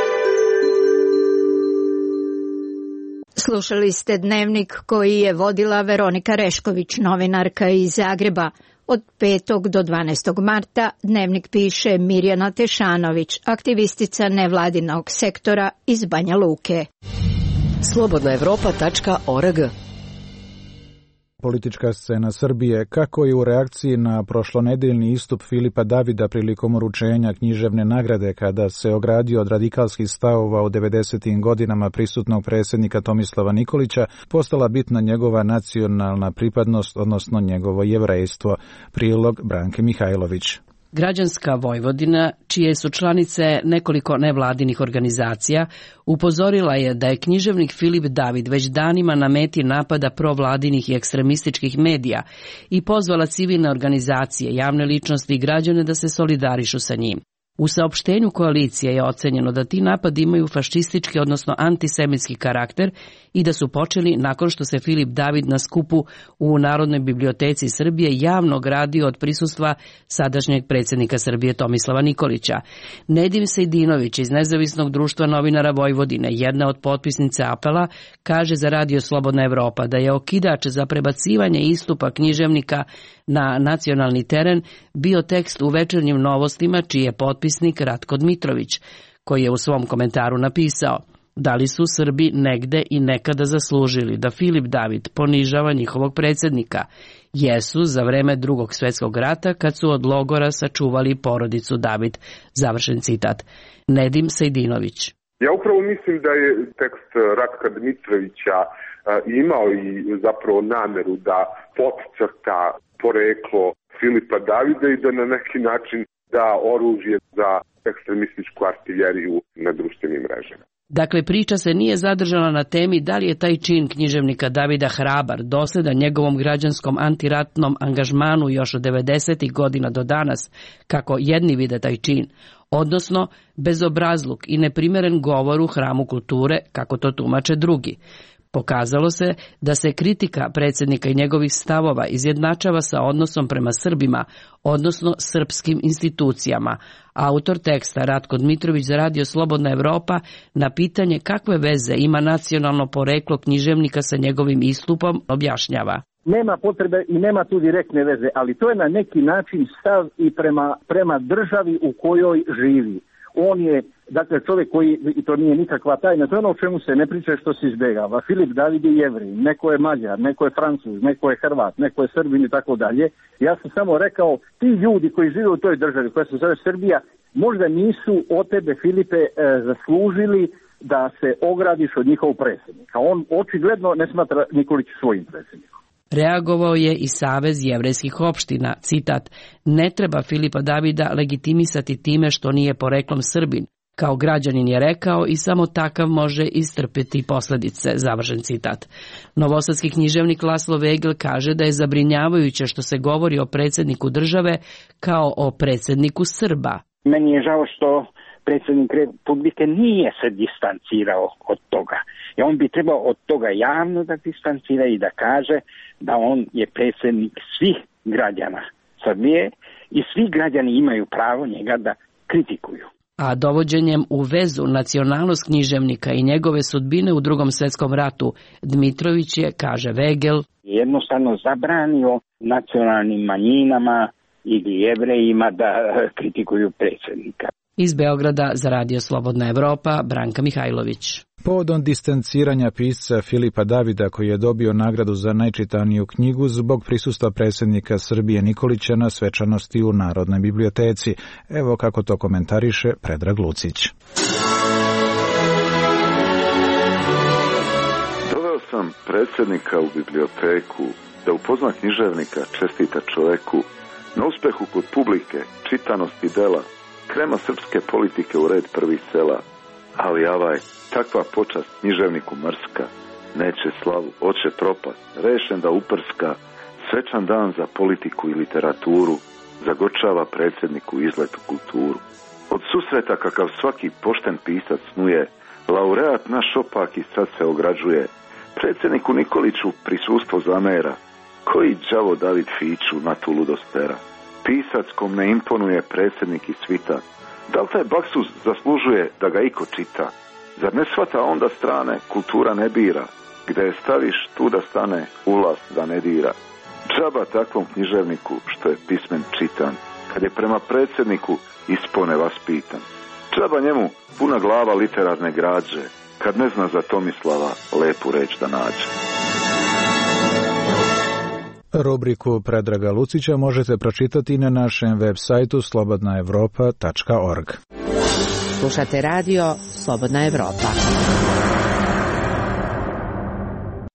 Slušali ste dnevnik koji je vodila Veronika Rešković, novinarka iz Zagreba. Od petog do dvanaestog marta dnevnik piše Mirjana Tešanović, aktivistica nevladinog sektora iz Banja Luke. slobodna evropa tačka org. Politička scena Srbije, kako i u reakciji na prošlonedeljni istup Filipa Davida prilikom uručenja književne nagrade kada se ogradio od radikalskih stavova u devedesetim godinama prisutnog predsjednika Tomislava Nikolića, postala bitna njegova nacionalna pripadnost, odnosno njegovo jevrejstvo. Prilog Branke Mihajlović. Građanska Vojvodina, čije su članice nekoliko nevladinih organizacija, upozorila je da je književnik Filip David već danima na meti napada provladinih i ekstremističkih medija i pozvala civilne organizacije, javne ličnosti i građane da se solidarišu sa njim. U saopštenju koalicije je ocenjeno da ti napadi imaju fašistički, odnosno antisemitski karakter i da su počeli nakon što se Filip David na skupu u Narodnoj biblioteci Srbije javno ogradio od prisustva sadašnjeg predsjednika Srbije Tomislava Nikolića. Nedim Sejdinović iz Nezavisnog društva novinara Vojvodine, jedna od potpisnice apela, kaže za Radio Slobodna Evropa da je okidač za prebacivanje istupa književnika na nacionalni teren bio tekst u Večernjim novostima, čiji je potpisnik Ratko Dmitrović, koji je u svom komentaru napisao: da li su Srbi negde i nekada zaslužili da Filip David ponižava njihovog predsjednika? Jesu za vreme Drugog svjetskog rata, kad su od logora sačuvali porodicu David. Završen citat. Nedim Sejdinović. Ja upravo mislim da je tekst Ratka Dmitrovića imao i zapravo nameru da podcrta poreklo Filipa Davida i da na neki način da oružje za ekstremističku artiljeriju na društvenim mrežama. Dakle, priča se nije zadržala na temi da li je taj čin književnika Davida hrabar, dosledan njegovom građanskom antiratnom angažmanu još od devedesetih godina do danas, kako jedni vide taj čin, odnosno bezobrazluk i neprimeren govor u hramu kulture, kako to tumače drugi. Pokazalo se da se kritika predsjednika i njegovih stavova izjednačava sa odnosom prema Srbima, odnosno srpskim institucijama. Autor teksta Ratko Dmitrović za Radio Slobodna Evropa na pitanje kakve veze ima nacionalno poreklo književnika sa njegovim istupom objašnjava: nema potrebe i nema tu direktne veze, ali to je na neki način stav i prema, prema državi u kojoj živi. On je, dakle, čovjek koji, i to nije nikakva tajna, to je ono o čemu se ne priča, što se izbjegava. Filip David je Jevrej, neko je Mađar, neko je Francuz, neko je Hrvat, neko je Srbin i tako dalje. Ja sam samo rekao, ti ljudi koji žive u toj državi koja se zove Srbija, možda nisu od tebe, Filipe, e, zaslužili da se ogradiš od njihovog predsjednika. On očigledno ne smatra Nikolić svojim predsjednikom. Reagovao je i Savez jevrejskih opština, citat: ne treba Filipa Davida legitimisati time što nije poreklom Srbin. Kao građanin je rekao i samo takav može istrpiti posljedice, završen citat. Novosadski književnik Laslo Vegel kaže da je zabrinjavajuće što se govori o predsjedniku države kao o predsjedniku Srba. Meni je žao što predsjednik Republike nije se distancirao od toga. I on bi trebao od toga javno da distancira i da kaže da on je predsjednik svih građana Srbije i svi građani imaju pravo njega da kritikuju. A dovođenjem u vezu nacionalnost književnika i njegove sudbine u Drugom svjetskom ratu, Dmitrović je, kaže Vegel, jednostavno zabranio nacionalnim manjinama ili Jevrejima da kritikuju predsjednika. Iz Beograda za Radio Slobodna Evropa, Branka Mihajlović. Povodom distanciranja pisca Filipa Davida, koji je dobio nagradu za najčitaniju knjigu zbog prisustva predsjednika Srbije Nikolića na svečanosti u Narodnoj biblioteci. Evo kako to komentariše Predrag Lucić. Doveo sam predsjednika u biblioteku da upozna književnika, čestita čoveku na uspehu kod publike, čitanosti dela, krema srpske politike u red prvih sela, ali avaj, takva počast književniku mrska, neće slavu, oće propast, rešen da uprska, svečan dan za politiku i literaturu, zagočava predsjedniku izlet u kulturu. Od susreta kakav svaki pošten pisac snuje, laureat naš opak i sad se ograđuje, predsjedniku Nikoliću prisustvo zamera, koji đavo David Fiću na tu ludostera. Pisac kom ne imponuje predsjednik i svita, da li taj baksus zaslužuje da ga iko čita? Zar ne shvata onda strane, kultura ne bira, gde je staviš tu da stane, ulast da ne dira. Džaba takvom književniku što je pismen čitan, kad je prema predsjedniku ispone vaspitan. Džaba njemu puna glava literarne građe, kad ne zna za Tomislava lepu reč da nađe. Rubriku Predraga Lucića možete pročitati na našem web sajtu slobodna evropa tačka org. Slušate radio Slobodna Evropa.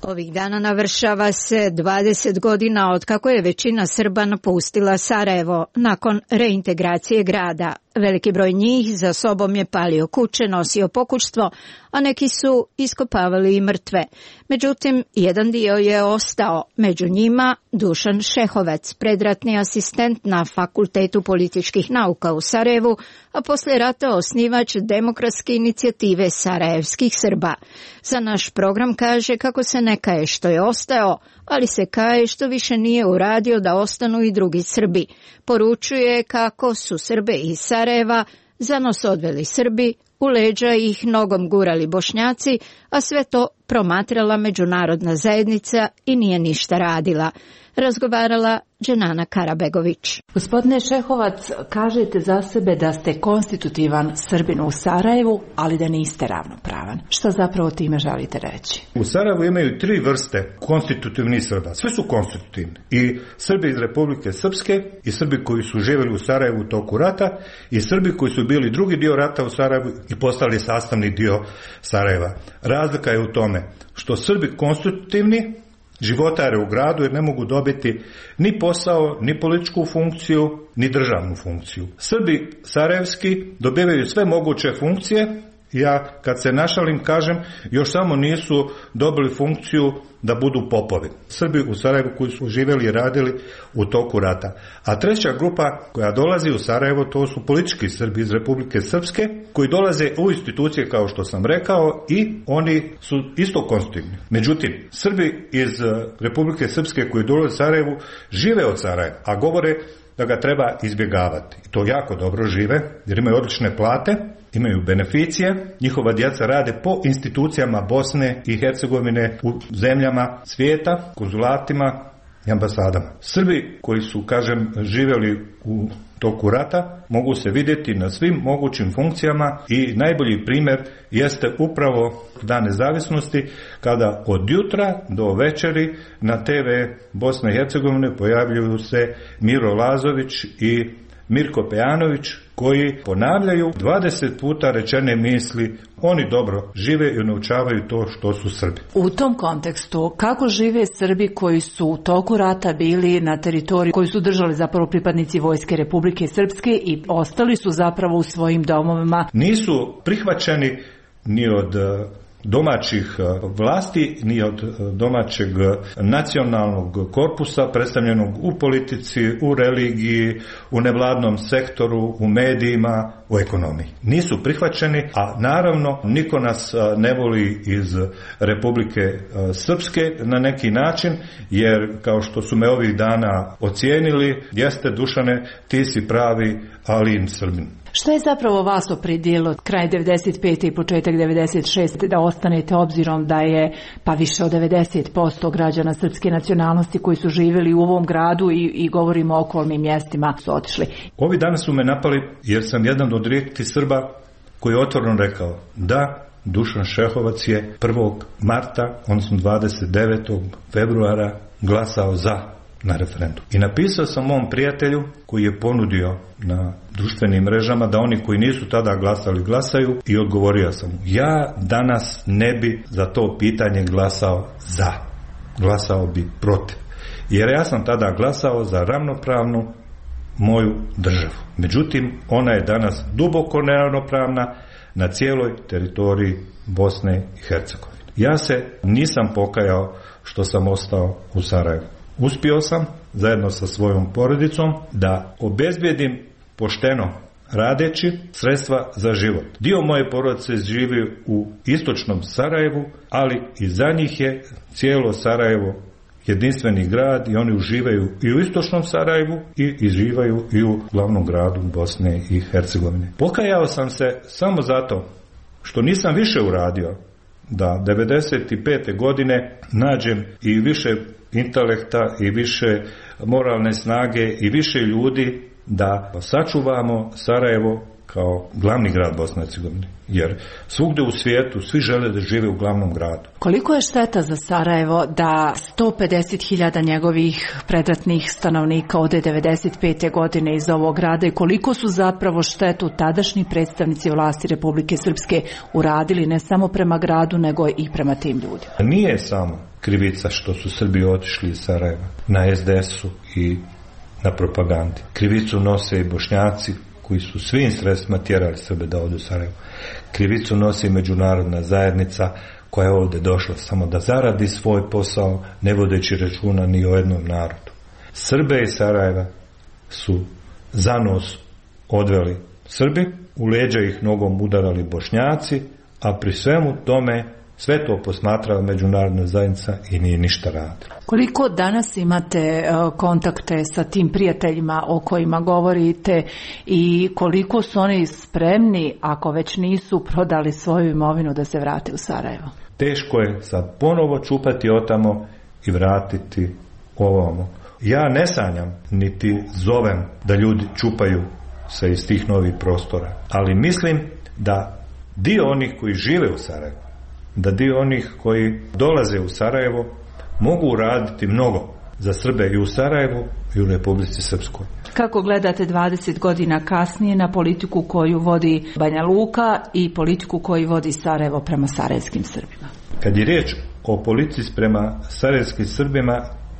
Ovih dana navršava se dvadeset godina od kako je većina Srba napustila Sarajevo nakon reintegracije grada. Veliki broj njih za sobom je palio kuće, nosio pokućstvo, a neki su iskopavali i mrtve. Međutim, jedan dio je ostao, među njima Dušan Šehovac, predratni asistent na Fakultetu političkih nauka u Sarajevu, a poslije rata osnivač demokratske inicijative sarajevskih Srba. Za naš program kaže kako se ne kaje što je ostao, ali se kaje što više nije uradio da ostanu i drugi Srbi. Poručuje kako su Srbe iz Sarajeva za nos odveli Srbi, u leđa ih nogom gurali Bošnjaci, a sve to promatrala međunarodna zajednica i nije ništa radila. Razgovarala Dženana Karabegović. Gospodine Šehovac, kažete za sebe da ste konstitutivan Srbin u Sarajevu, ali da niste ravnopravan. Šta zapravo time želite reći? U Sarajevu imaju tri vrste konstitutivnih Srba. Sve su konstitutivni. I Srbi iz Republike Srpske, i Srbi koji su živjeli u Sarajevu u toku rata, i Srbi koji su bili drugi dio rata u Sarajevu i postali sastavni dio Sarajeva. Razlika je u tome što Srbi konstitutivni životare u gradu jer ne mogu dobiti ni posao, ni političku funkciju, ni državnu funkciju. Srbi sarajevski dobivaju sve moguće funkcije. Ja kad se našalim kažem, još samo nisu dobili funkciju da budu popovi. Srbi u Sarajevu koji su živjeli i radili u toku rata. A treća grupa koja dolazi u Sarajevo, to su politički Srbi iz Republike Srpske, koji dolaze u institucije kao što sam rekao i oni su isto konstitutivni. Međutim, Srbi iz Republike Srpske koji dolaze u Sarajevu žive od Sarajeva, a govore da ga treba izbjegavati. I to jako dobro žive jer imaju odlične plate, imaju beneficije, njihova djeca rade po institucijama Bosne i Hercegovine u zemljama svijeta, konzulatima i ambasadama. Srbi koji su, kažem, živjeli u toku rata mogu se vidjeti na svim mogućim funkcijama i najbolji primjer jeste upravo Dan nezavisnosti kada od jutra do večeri na te ve Bosne i Hercegovine pojavljuju se Miro Lazović i Mirko Pejanović koji ponavljaju dvadeset puta rečene misli, oni dobro žive i naučavaju to što su Srbi. U tom kontekstu, kako žive Srbi koji su u toku rata bili na teritoriji, koji su držali zapravo pripadnici Vojske Republike Srpske i ostali su zapravo u svojim domovima? Nisu prihvaćeni ni od domaćih vlasti, ni od domaćeg nacionalnog korpusa predstavljenog u politici, u religiji, u nevladnom sektoru, u medijima, u ekonomiji. Nisu prihvaćeni, a naravno niko nas ne voli iz Republike Srpske na neki način, jer kao što su me ovih dana ocijenili, jeste Dušane, ti si pravi Alin Srbin. Šta je zapravo vas opredijelo kraj devedeset pete i početak devedeset šeste da ostanete, obzirom da je pa više od devedeset posto građana srpske nacionalnosti koji su živjeli u ovom gradu i, i govorimo o okolnim mjestima su otišli? Ovi dana su me napali jer sam jedan od rijetkih Srba koji je otvoreno rekao da Dušan Šehovac je prvog marta, odnosno dvadeset devetog februara glasao za na referendum. I napisao sam mom prijatelju koji je ponudio na društvenim mrežama da oni koji nisu tada glasali glasaju i odgovorio sam mu, ja danas ne bi za to pitanje glasao za. Glasao bi protiv. Jer ja sam tada glasao za ravnopravnu moju državu. Međutim, ona je danas duboko neravnopravna na cijeloj teritoriji Bosne i Hercegovine. Ja se nisam pokajao što sam ostao u Sarajevu. Uspio sam, zajedno sa svojom porodicom, da obezbijedim pošteno radeći sredstva za život. Dio moje porodice živi u istočnom Sarajevu, ali i za njih je cijelo Sarajevo jedinstveni grad i oni uživaju i u istočnom Sarajevu i uživaju i u glavnom gradu Bosne i Hercegovine. Pokajao sam se samo zato što nisam više uradio da devedeset pete godine nađem i više intelekta i više moralne snage i više ljudi da sačuvamo Sarajevo kao glavni grad Bosne i Hercegovine, jer svugdje u svijetu svi žele da žive u glavnom gradu. Koliko je šteta za Sarajevo da sto pedeset hiljada njegovih predratnih stanovnika ode devedeset pete godine iz ovog grada i koliko su zapravo štetu tadašnji predstavnici vlasti Republike Srpske uradili ne samo prema gradu nego i prema tim ljudima? Nije samo krivica što su Srbi otišli iz Sarajeva na es de esu i na propagandi. Krivicu nose i Bošnjaci koji su svim sredstvima tjerali Srbe da odu u Sarajevo. Krivicu nosi i međunarodna zajednica koja je ovdje došla samo da zaradi svoj posao, ne vodeći računa ni o jednom narodu. Srbe iz Sarajeva su za nos odveli Srbi, u leđa ih nogom udarali Bošnjaci, a pri svemu tome sve to posmatrala međunarodna zajednica i nije ništa radila. Koliko danas imate kontakte sa tim prijateljima o kojima govorite i koliko su oni spremni, ako već nisu prodali svoju imovinu, da se vrate u Sarajevo? Teško je sad ponovo čupati otamo i vratiti ovamo. Ja ne sanjam, niti zovem da ljudi čupaju se iz tih novih prostora, ali mislim da dio onih koji žive u Sarajevu, da dio onih koji dolaze u Sarajevo mogu uraditi mnogo za Srbe i u Sarajevu i u Republici Srpskoj. Kako gledate dvadeset godina kasnije na politiku koju vodi Banja Luka i politiku koju vodi Sarajevo prema sarajevskim Srbima? Kad je riječ o politici prema sarajevskim Srbima,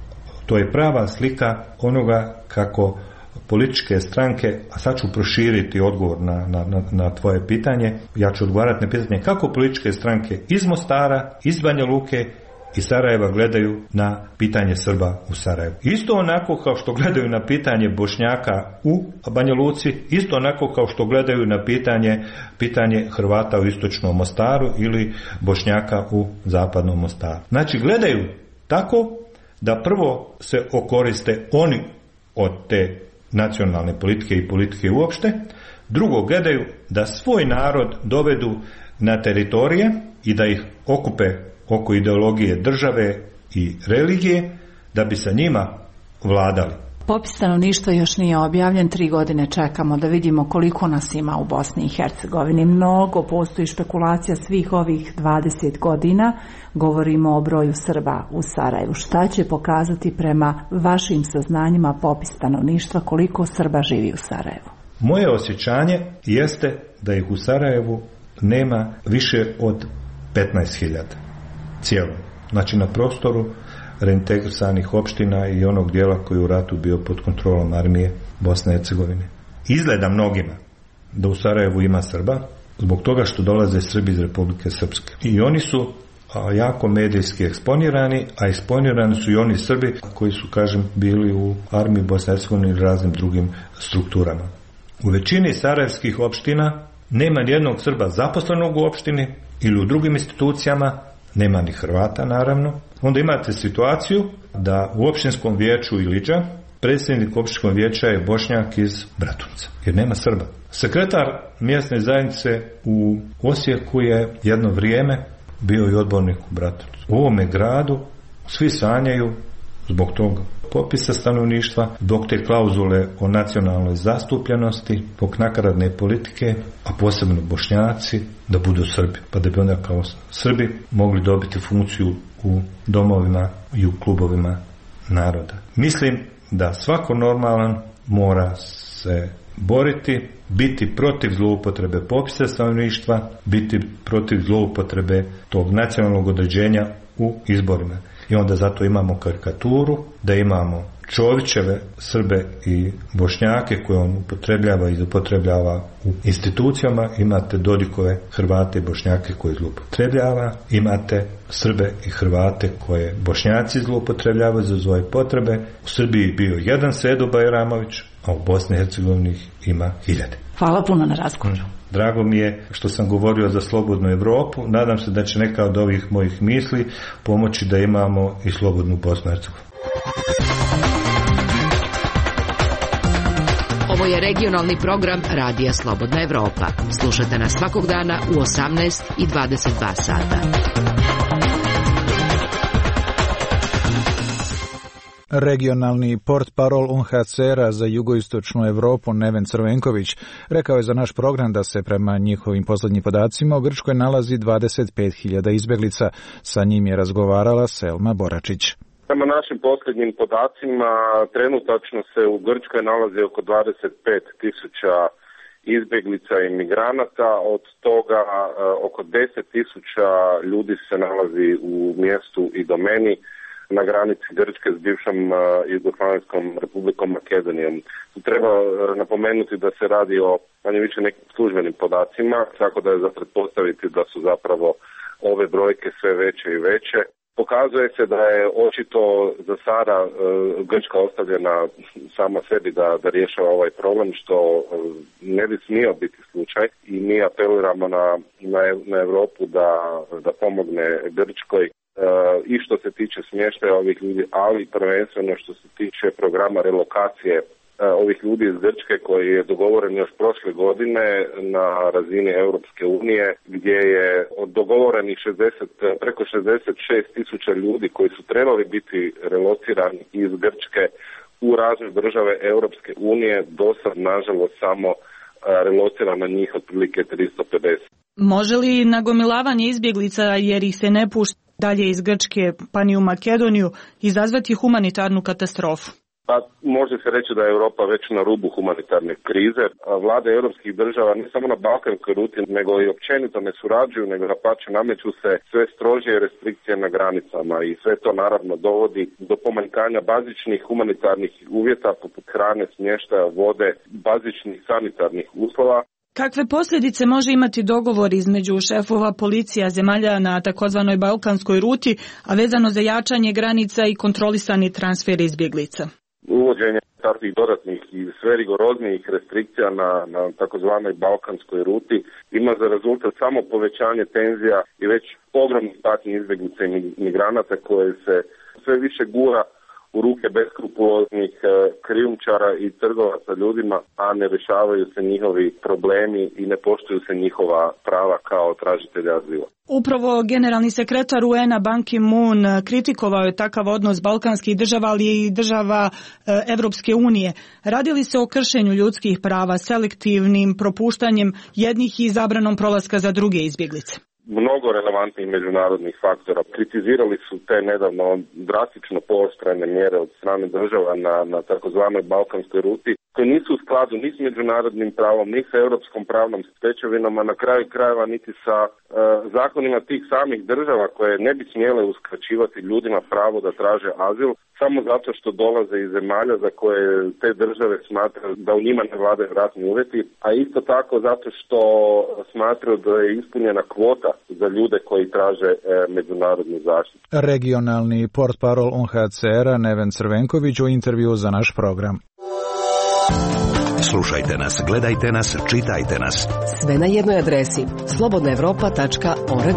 to je prava slika onoga kako političke stranke, a sad ću proširiti odgovor na, na, na, na tvoje pitanje, ja ću odgovarati na pitanje kako političke stranke iz Mostara, iz Banja Luke i Sarajeva gledaju na pitanje Srba u Sarajevu. Isto onako kao što gledaju na pitanje Bošnjaka u Banja Luci, isto onako kao što gledaju na pitanje, pitanje Hrvata u istočnom Mostaru ili Bošnjaka u zapadnom Mostaru. Znači gledaju tako da prvo se okoriste oni od te nacionalne politike i politike uopšte, drugo gledaju da svoj narod dovedu na teritorije i da ih okupe oko ideologije države i religije da bi sa njima vladali. Popis stanovništva još nije objavljen, tri godine čekamo da vidimo koliko nas ima u Bosni i Hercegovini. Mnogo postoji špekulacija svih ovih dvadeset godina, govorimo o broju Srba u Sarajevu. Šta će pokazati prema vašim saznanjima popis stanovništva, koliko Srba živi u Sarajevu? Moje osjećanje jeste da ih u Sarajevu nema više od petnaest hiljada cijelo. Znači na prostoru reintegrisanih opština i onog dijela koji je u ratu bio pod kontrolom armije Bosne i Hercegovine. Izgleda mnogima da u Sarajevu ima Srba zbog toga što dolaze Srbi iz Republike Srpske. I oni su a, jako medijski eksponirani, a eksponirani su i oni Srbi koji su, kažem, bili u armiji Bosne i Hercegovine i raznim drugim strukturama. U većini sarajevskih opština nema nijednog Srba zaposlenog u opštini ili u drugim institucijama, nema ni Hrvata naravno. Onda imate situaciju da u opštinskom vijeću Iliđa predsjednik opštinskog vijeća je Bošnjak iz Bratunca, jer nema Srba. Sekretar mjesne zajednice u Osijeku je jedno vrijeme bio i odbornik u Bratuncu. U ovome gradu svi sanjaju zbog tog popisa stanovništva, zbog te klauzule o nacionalnoj zastupljenosti, zbog nakaradne politike, a posebno Bošnjaci, da budu Srbi, pa da bi onda kao Srbi mogli dobiti funkciju u domovima i u klubovima naroda. Mislim da svako normalan mora se boriti, biti protiv zloupotrebe popisa stanovništva, biti protiv zloupotrebe tog nacionalnog određenja u izborima. I onda zato imamo karikaturu da imamo Čovićeve Srbe i Bošnjake koje on upotrebljava i upotrebljava u institucijama, imate Dodikove Hrvate i Bošnjake koje zloupotrebljava, imate Srbe i Hrvate koje Bošnjaci zloupotrebljavaju za svoje potrebe. U Srbiji bio jedan Sedo Bajramović, a u Bosni i Hercegovini ima hiljade. Hvala puno na razgovoru. Drago mi je što sam govorio za slobodnu Europu. Nadam se da će neka od ovih mojih misli pomoći da imamo i slobodnu Bosnu i Hercegovinu. Ovo je regionalni program Radija Slobodna Evropa. Slušajte nas svakog dana u osamnaest i dvadeset dva sata. Regionalni portparol U N H C R-a za jugoistočnu Europu Neven Crvenković rekao je za naš program da se prema njihovim posljednjim podacima u Grčkoj nalazi dvadeset pet hiljada izbjeglica. Sa njim je razgovarala Selma Boračić. Prema našim posljednjim podacima trenutačno se u Grčkoj nalazi oko dvadeset pet tisuća izbjeglica i migranata, od toga oko deset tisuća ljudi se nalazi u mjestu Idomeni na granici Grčke s bivšom uh, Jugoslavenskom Republikom Makedonijom. Treba uh, napomenuti da se radi o manje više nekim službenim podacima, tako da je za pretpostaviti da su zapravo ove brojke sve veće i veće. Pokazuje se da je očito za sada uh, Grčka ostavljena sama sebi da, da rješava ovaj problem, što uh, ne bi smio biti slučaj, i mi apeliramo na, na, na Europu da, da pomogne Grčkoj Uh, i što se tiče smještaja ovih ljudi, ali prvenstveno što se tiče programa relokacije uh, ovih ljudi iz Grčke koji je dogovoren još prošle godine na razini Europske unije, gdje je od dogovorenih šezdeset, preko šezdeset šest tisuća ljudi koji su trebali biti relocirani iz Grčke u razne države Europske unije, do sad nažalost samo uh, relocirano njih otprilike tristo pedeset. Može li nagomilavanje izbjeglica, jer ih se ne pušta dalje iz Grčke pa ni u Makedoniju, izazvati humanitarnu katastrofu? Pa može se reći da je Europa već na rubu humanitarne krize. Vlade europskih država ne samo na balkanskoj ruti, nego i općenito ne surađuju, nego napače nameću se sve strožije restrikcije na granicama, i sve to naravno dovodi do pomanjkanja bazičnih humanitarnih uvjeta poput hrane, smještaja, vode, bazičnih sanitarnih uslova. Kakve posljedice može imati dogovor između šefova policija zemalja na takozvanoj balkanskoj ruti, a vezano za jačanje granica i kontrolisani transfer izbjeglica? Uvođenje takvih dodatnih i sve rigoroznijih restrikcija na, na takozvanoj balkanskoj ruti ima za rezultat samo povećanje tenzija i već ogromnih patnji izbjeglica i migranata koje se sve više gura u ruke beskrupuloznih krijumčara i trgovaca ljudima, a ne rješavaju se njihovi problemi i ne poštuju se njihova prava kao tražitelja azila. Upravo generalni sekretar U N-a Ban Ki-moon kritikovao je takav odnos balkanskih država, ali i država Evropske unije. Radi li se o kršenju ljudskih prava, selektivnim propuštanjem jednih i zabranom prolaska za druge izbjeglice? Mnogo relevantnih međunarodnih faktora. Kritizirali su te nedavno drastično pooštrene mjere od strane država na, na takozvanoj balkanskoj ruti, koje nisu u skladu ni s međunarodnim pravom, ni sa europskom pravnom stečevinom, a na kraju krajeva niti sa e, zakonima tih samih država koje ne bi smjele uskraćivati ljudima pravo da traže azil, samo zato što dolaze iz zemalja za koje te države smatraju da u njima ne vladaju ratni uvjeti, a isto tako zato što smatraju da je ispunjena kvota za ljude koji traže e, međunarodnu zaštitu. Regionalni portparol U N H C R-a Neven Crvenković u intervju za naš program. Slušajte nas, gledajte nas, čitajte nas. Sve na jednoj adresi slobodna evropa tačka org.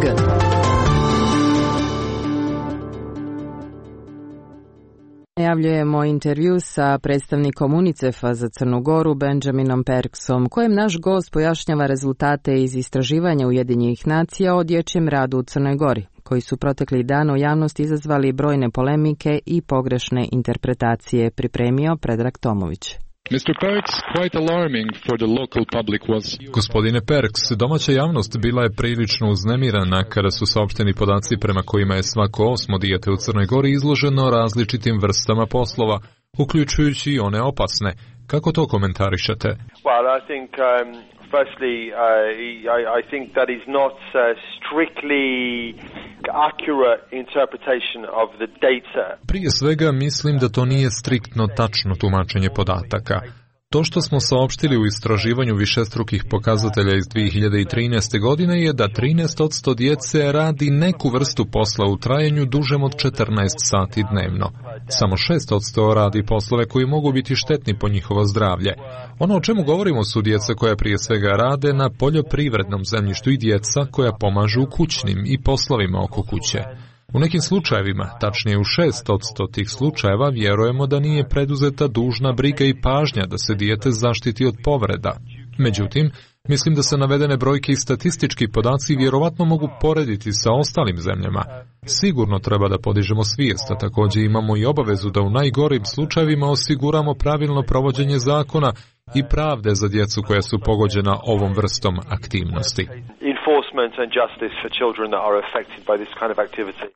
Najavljujemo intervju sa predstavnikom UNICEF-a za Crnu Goru Benjaminom Perksom, kojem naš gost pojašnjava rezultate iz istraživanja Ujedinjenih nacija o dječjem radu u Crnoj Gori, koji su protekli dan u javnosti izazvali brojne polemike i pogrešne interpretacije, pripremio Predrag Tomović. mister Perks, quite alarming for the local public was... Gospodine Perks, domaća javnost bila je prilično uznemirana kada su saopšteni podaci prema kojima je svako osmo dijete u Crnoj Gori izloženo različitim vrstama poslova, uključujući i one opasne. Kako to komentarišete? Well, I think um, firstly uh, I, I think that is not uh, strictly accurate interpretation of the data. Prije svega mislim da to nije striktno tačno tumačenje podataka. To što smo saopštili u istraživanju višestrukih pokazatelja iz dvije hiljade trinaeste. godine je da trinaest posto djece radi neku vrstu posla u trajanju dužem od četrnaest sati dnevno. Samo šest posto radi poslove koji mogu biti štetni po njihovo zdravlje. Ono o čemu govorimo su djeca koja prije svega rade na poljoprivrednom zemljištu i djeca koja pomažu u kućnim i poslovima oko kuće. U nekim slučajevima, tačnije u šest posto tih slučajeva, vjerujemo da nije preduzeta dužna briga i pažnja da se dijete zaštiti od povreda. Međutim, mislim da se navedene brojke i statistički podaci vjerovatno mogu porediti sa ostalim zemljama. Sigurno treba da podižemo svijest, a također imamo i obavezu da u najgorim slučajevima osiguramo pravilno provođenje zakona i pravde za djecu koja su pogođena ovom vrstom aktivnosti. Enforcement and justice for children that are affected by this kind of activity.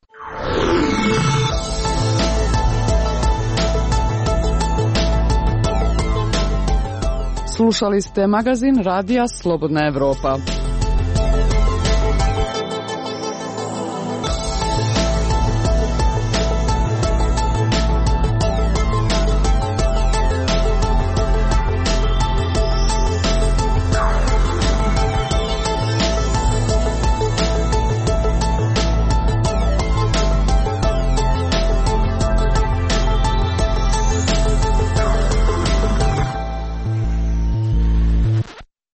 Slušali ste magazin Radija Slobodna Evropa.